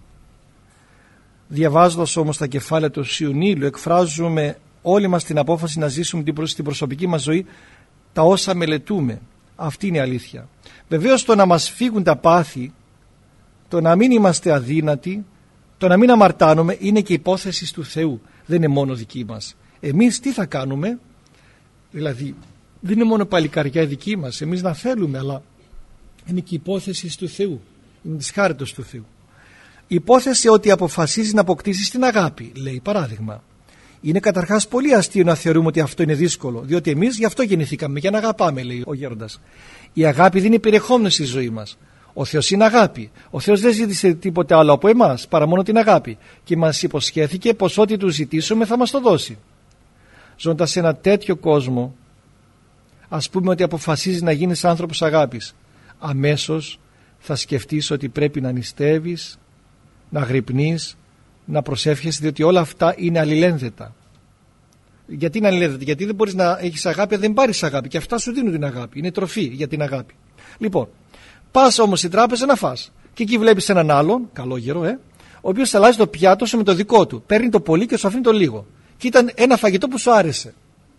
Διαβάζοντας όμως τα κεφάλαια του Ιουνίλου, εκφράζουμε όλοι μας την απόφαση να ζήσουμε την προσωπική μας ζωή τα όσα μελετούμε. Αυτή είναι η αλήθεια. Βεβαίως το να μας φύγουν τα πάθη, το να μην είμαστε αδύνατοι, το να μην αμαρτάνουμε είναι και υπόθεση του Θεού. Δεν είναι μόνο δική μας. Εμείς τι θα κάνουμε, δηλαδή δεν είναι μόνο παλικαριά δική μας, εμείς να θέλουμε, αλλά είναι και υπόθεση του Θεού. Είναι της χάριτος του Θεού. Η υπόθεση ότι αποφασίζει να αποκτήσει την αγάπη, λέει παράδειγμα. Είναι καταρχάς πολύ αστείο να θεωρούμε ότι αυτό είναι δύσκολο, διότι εμείς γι' αυτό γεννηθήκαμε, για να αγαπάμε, λέει ο γέροντας. Η αγάπη δίνει περιεχόμενο στη ζωή μας. Ο Θεός είναι αγάπη. Ο Θεός δεν ζήτησε τίποτε άλλο από εμάς παρά μόνο την αγάπη και μας υποσχέθηκε πως ό,τι του ζητήσουμε θα μας το δώσει. Ζώντας σε ένα τέτοιο κόσμο, ας πούμε ότι αποφασίζεις να γίνεις άνθρωπος αγάπης, αμέσως θα σκεφτείς ότι πρέπει να νηστεύεις, να γρυπνείς, να προσεύχεσαι, διότι όλα αυτά είναι αλληλένδετα. Γιατί είναι αλληλένδετα? Γιατί δεν μπορείς να έχεις αγάπη αν δεν πάρεις αγάπη, και αυτά σου δίνουν την αγάπη. Είναι τροφή για την αγάπη. Λοιπόν, πας όμως στην τράπεζα να φας και εκεί βλέπεις έναν άλλον, καλόγερο, ε, ο οποίος αλλάζει το πιάτο σου με το δικό του. Παίρνει το πολύ και σου αφήνει το λίγο. Και ήταν ένα φαγητό που σου άρεσε.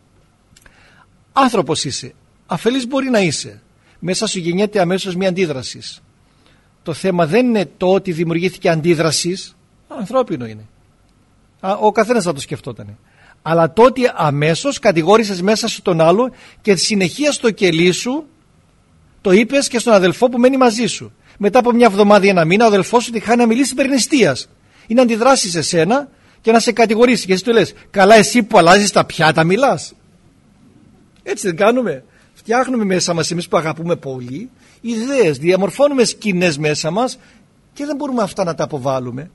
Άνθρωπος είσαι. Αφελής μπορεί να είσαι. Μέσα σου γεννιέται αμέσως μια αντίδραση. Το θέμα δεν είναι το ότι δημιουργήθηκε αντίδραση. Ανθρώπινο είναι. Ο καθένας θα το σκεφτόταν. Αλλά το ότι αμέσως κατηγόρησες μέσα σου τον άλλο και συνεχεία στο κελί σου το είπες και στον αδελφό που μένει μαζί σου. Μετά από μια εβδομάδα ή ένα μήνα ο αδελφός σου τη χάνει να μιλήσει περί νηστείας. Ή να αντιδράσει σε σένα και να σε κατηγορήσει. Και εσύ του λες, καλά εσύ που αλλάζεις τα πιάτα μιλάς. Έτσι δεν κάνουμε? Φτιάχνουμε μέσα μας, εμείς που αγαπούμε πολύ, ιδέες, διαμορφώνουμε σκηνές μέσα μας και δεν μπορούμε αυτά να τα αποβάλουμε.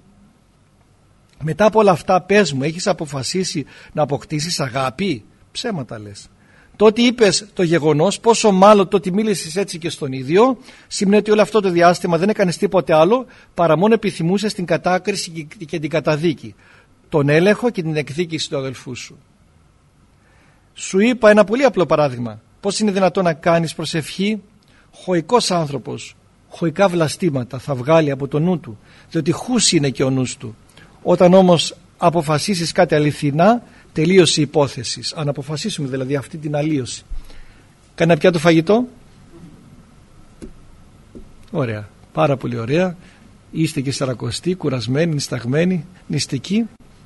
Μετά από όλα αυτά, πες μου, έχεις αποφασίσει να αποκτήσεις αγάπη? Ψέματα λες. Το ότι είπες το γεγονός, πόσο μάλλον το ότι μίλησες έτσι και στον ίδιο, σημαίνει ότι όλο αυτό το διάστημα δεν έκανες τίποτε άλλο παρά μόνο επιθυμούσες την κατάκριση και την καταδίκη, τον έλεγχο και την εκδίκηση του αδελφού σου. Σου είπα ένα πολύ απλό παράδειγμα. Πώς είναι δυνατόν να κάνεις προσευχή? Χωικός άνθρωπος, χωικά βλαστήματα θα βγάλει από το νου του, διότι χούς είναι και ο νους του. Όταν όμως αποφασίσεις κάτι αληθινά, τελείωσε η υπόθεση. Αν αποφασίσουμε δηλαδή αυτή την αλλίωση. Κάνα πια το φαγητό? Ωραία, πάρα πολύ ωραία. Είστε και σαρακοστοί, κουρασμένοι, νησταγμένοι, νηστικοί.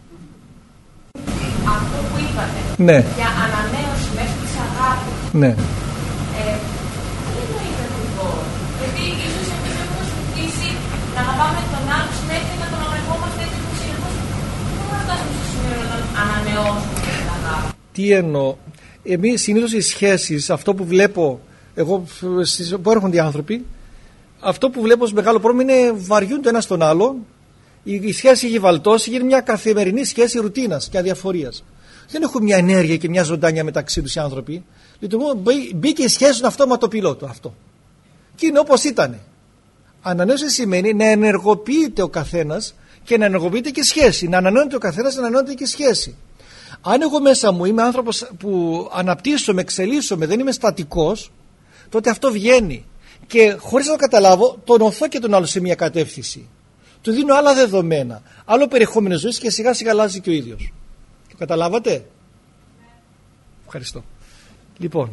Αυτό που είπατε, ναι, για ανανέωση μέσω της αγάπης, ναι. ε, τι εννοείται ακριβώς? Γιατί ίσως εμείς έχουμε στοιχήσει να αγαπάμε τον άλλο συνέχεια και να τον αγωνευόμαστε έτσι που συνεχώς δεν μπορούμε να φτάσουμε στο σημείο να τον ανανεώσουμε την αγάπη. Τι εννοώ? Εμείς συνήθως οι σχέσεις, αυτό που βλέπω εγώ που έρχονται οι άνθρωποι, αυτό που βλέπω ως μεγάλο πρόβλημα είναι βαριούν το ένα στον άλλο. Η σχέση έχει βαλτώσει, γίνει μια καθημερινή σχέση ρουτίνας και αδιαφορίας. Δεν έχουν μια ενέργεια και μια ζωντάνια μεταξύ τους οι άνθρωποι. Λοιπόν, μπήκε η σχέση στον αυτόματο πιλότο αυτό. Και είναι όπως ήταν. Ανανέωση σημαίνει να ενεργοποιείται ο καθένας και να ενεργοποιείται και σχέση. Να ανανεώνεται ο καθένας, να ανανεώνεται και σχέση. Αν εγώ μέσα μου είμαι άνθρωπος που αναπτύσσομαι, εξελίσσομαι, δεν είμαι στατικός, τότε αυτό βγαίνει. Και χωρίς να το καταλάβω, τον οθώ και τον άλλο σε μια κατεύθυνση. Του δίνω άλλα δεδομένα, άλλο περιεχόμενο ζωής και σιγά σιγά αλλάζει και ο ίδιος. Το καταλάβατε? Ευχαριστώ. Λοιπόν.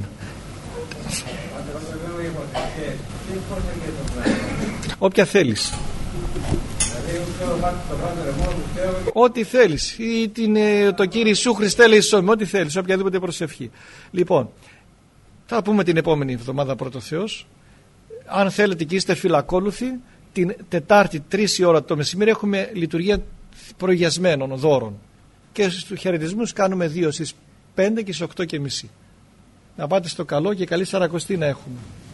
Όποια θέλεις. Ό,τι θέλεις. Ή την, το Κύριε Ιησού Χριστέ λέει σώμη, ό,τι θέλεις, οποιαδήποτε προσευχή. Λοιπόν, θα πούμε την επόμενη εβδομάδα πρώτο Θεός. Αν θέλετε και είστε φιλακόλουθοι, την Τετάρτη τρεις η ώρα το μεσημέρι έχουμε λειτουργία προγιασμένων δώρων. Και στους χαιρετισμούς κάνουμε δύο στις πέντε και στις οκτώ και μισή. Να πάτε στο καλό και καλή Σαρακοστή να έχουμε.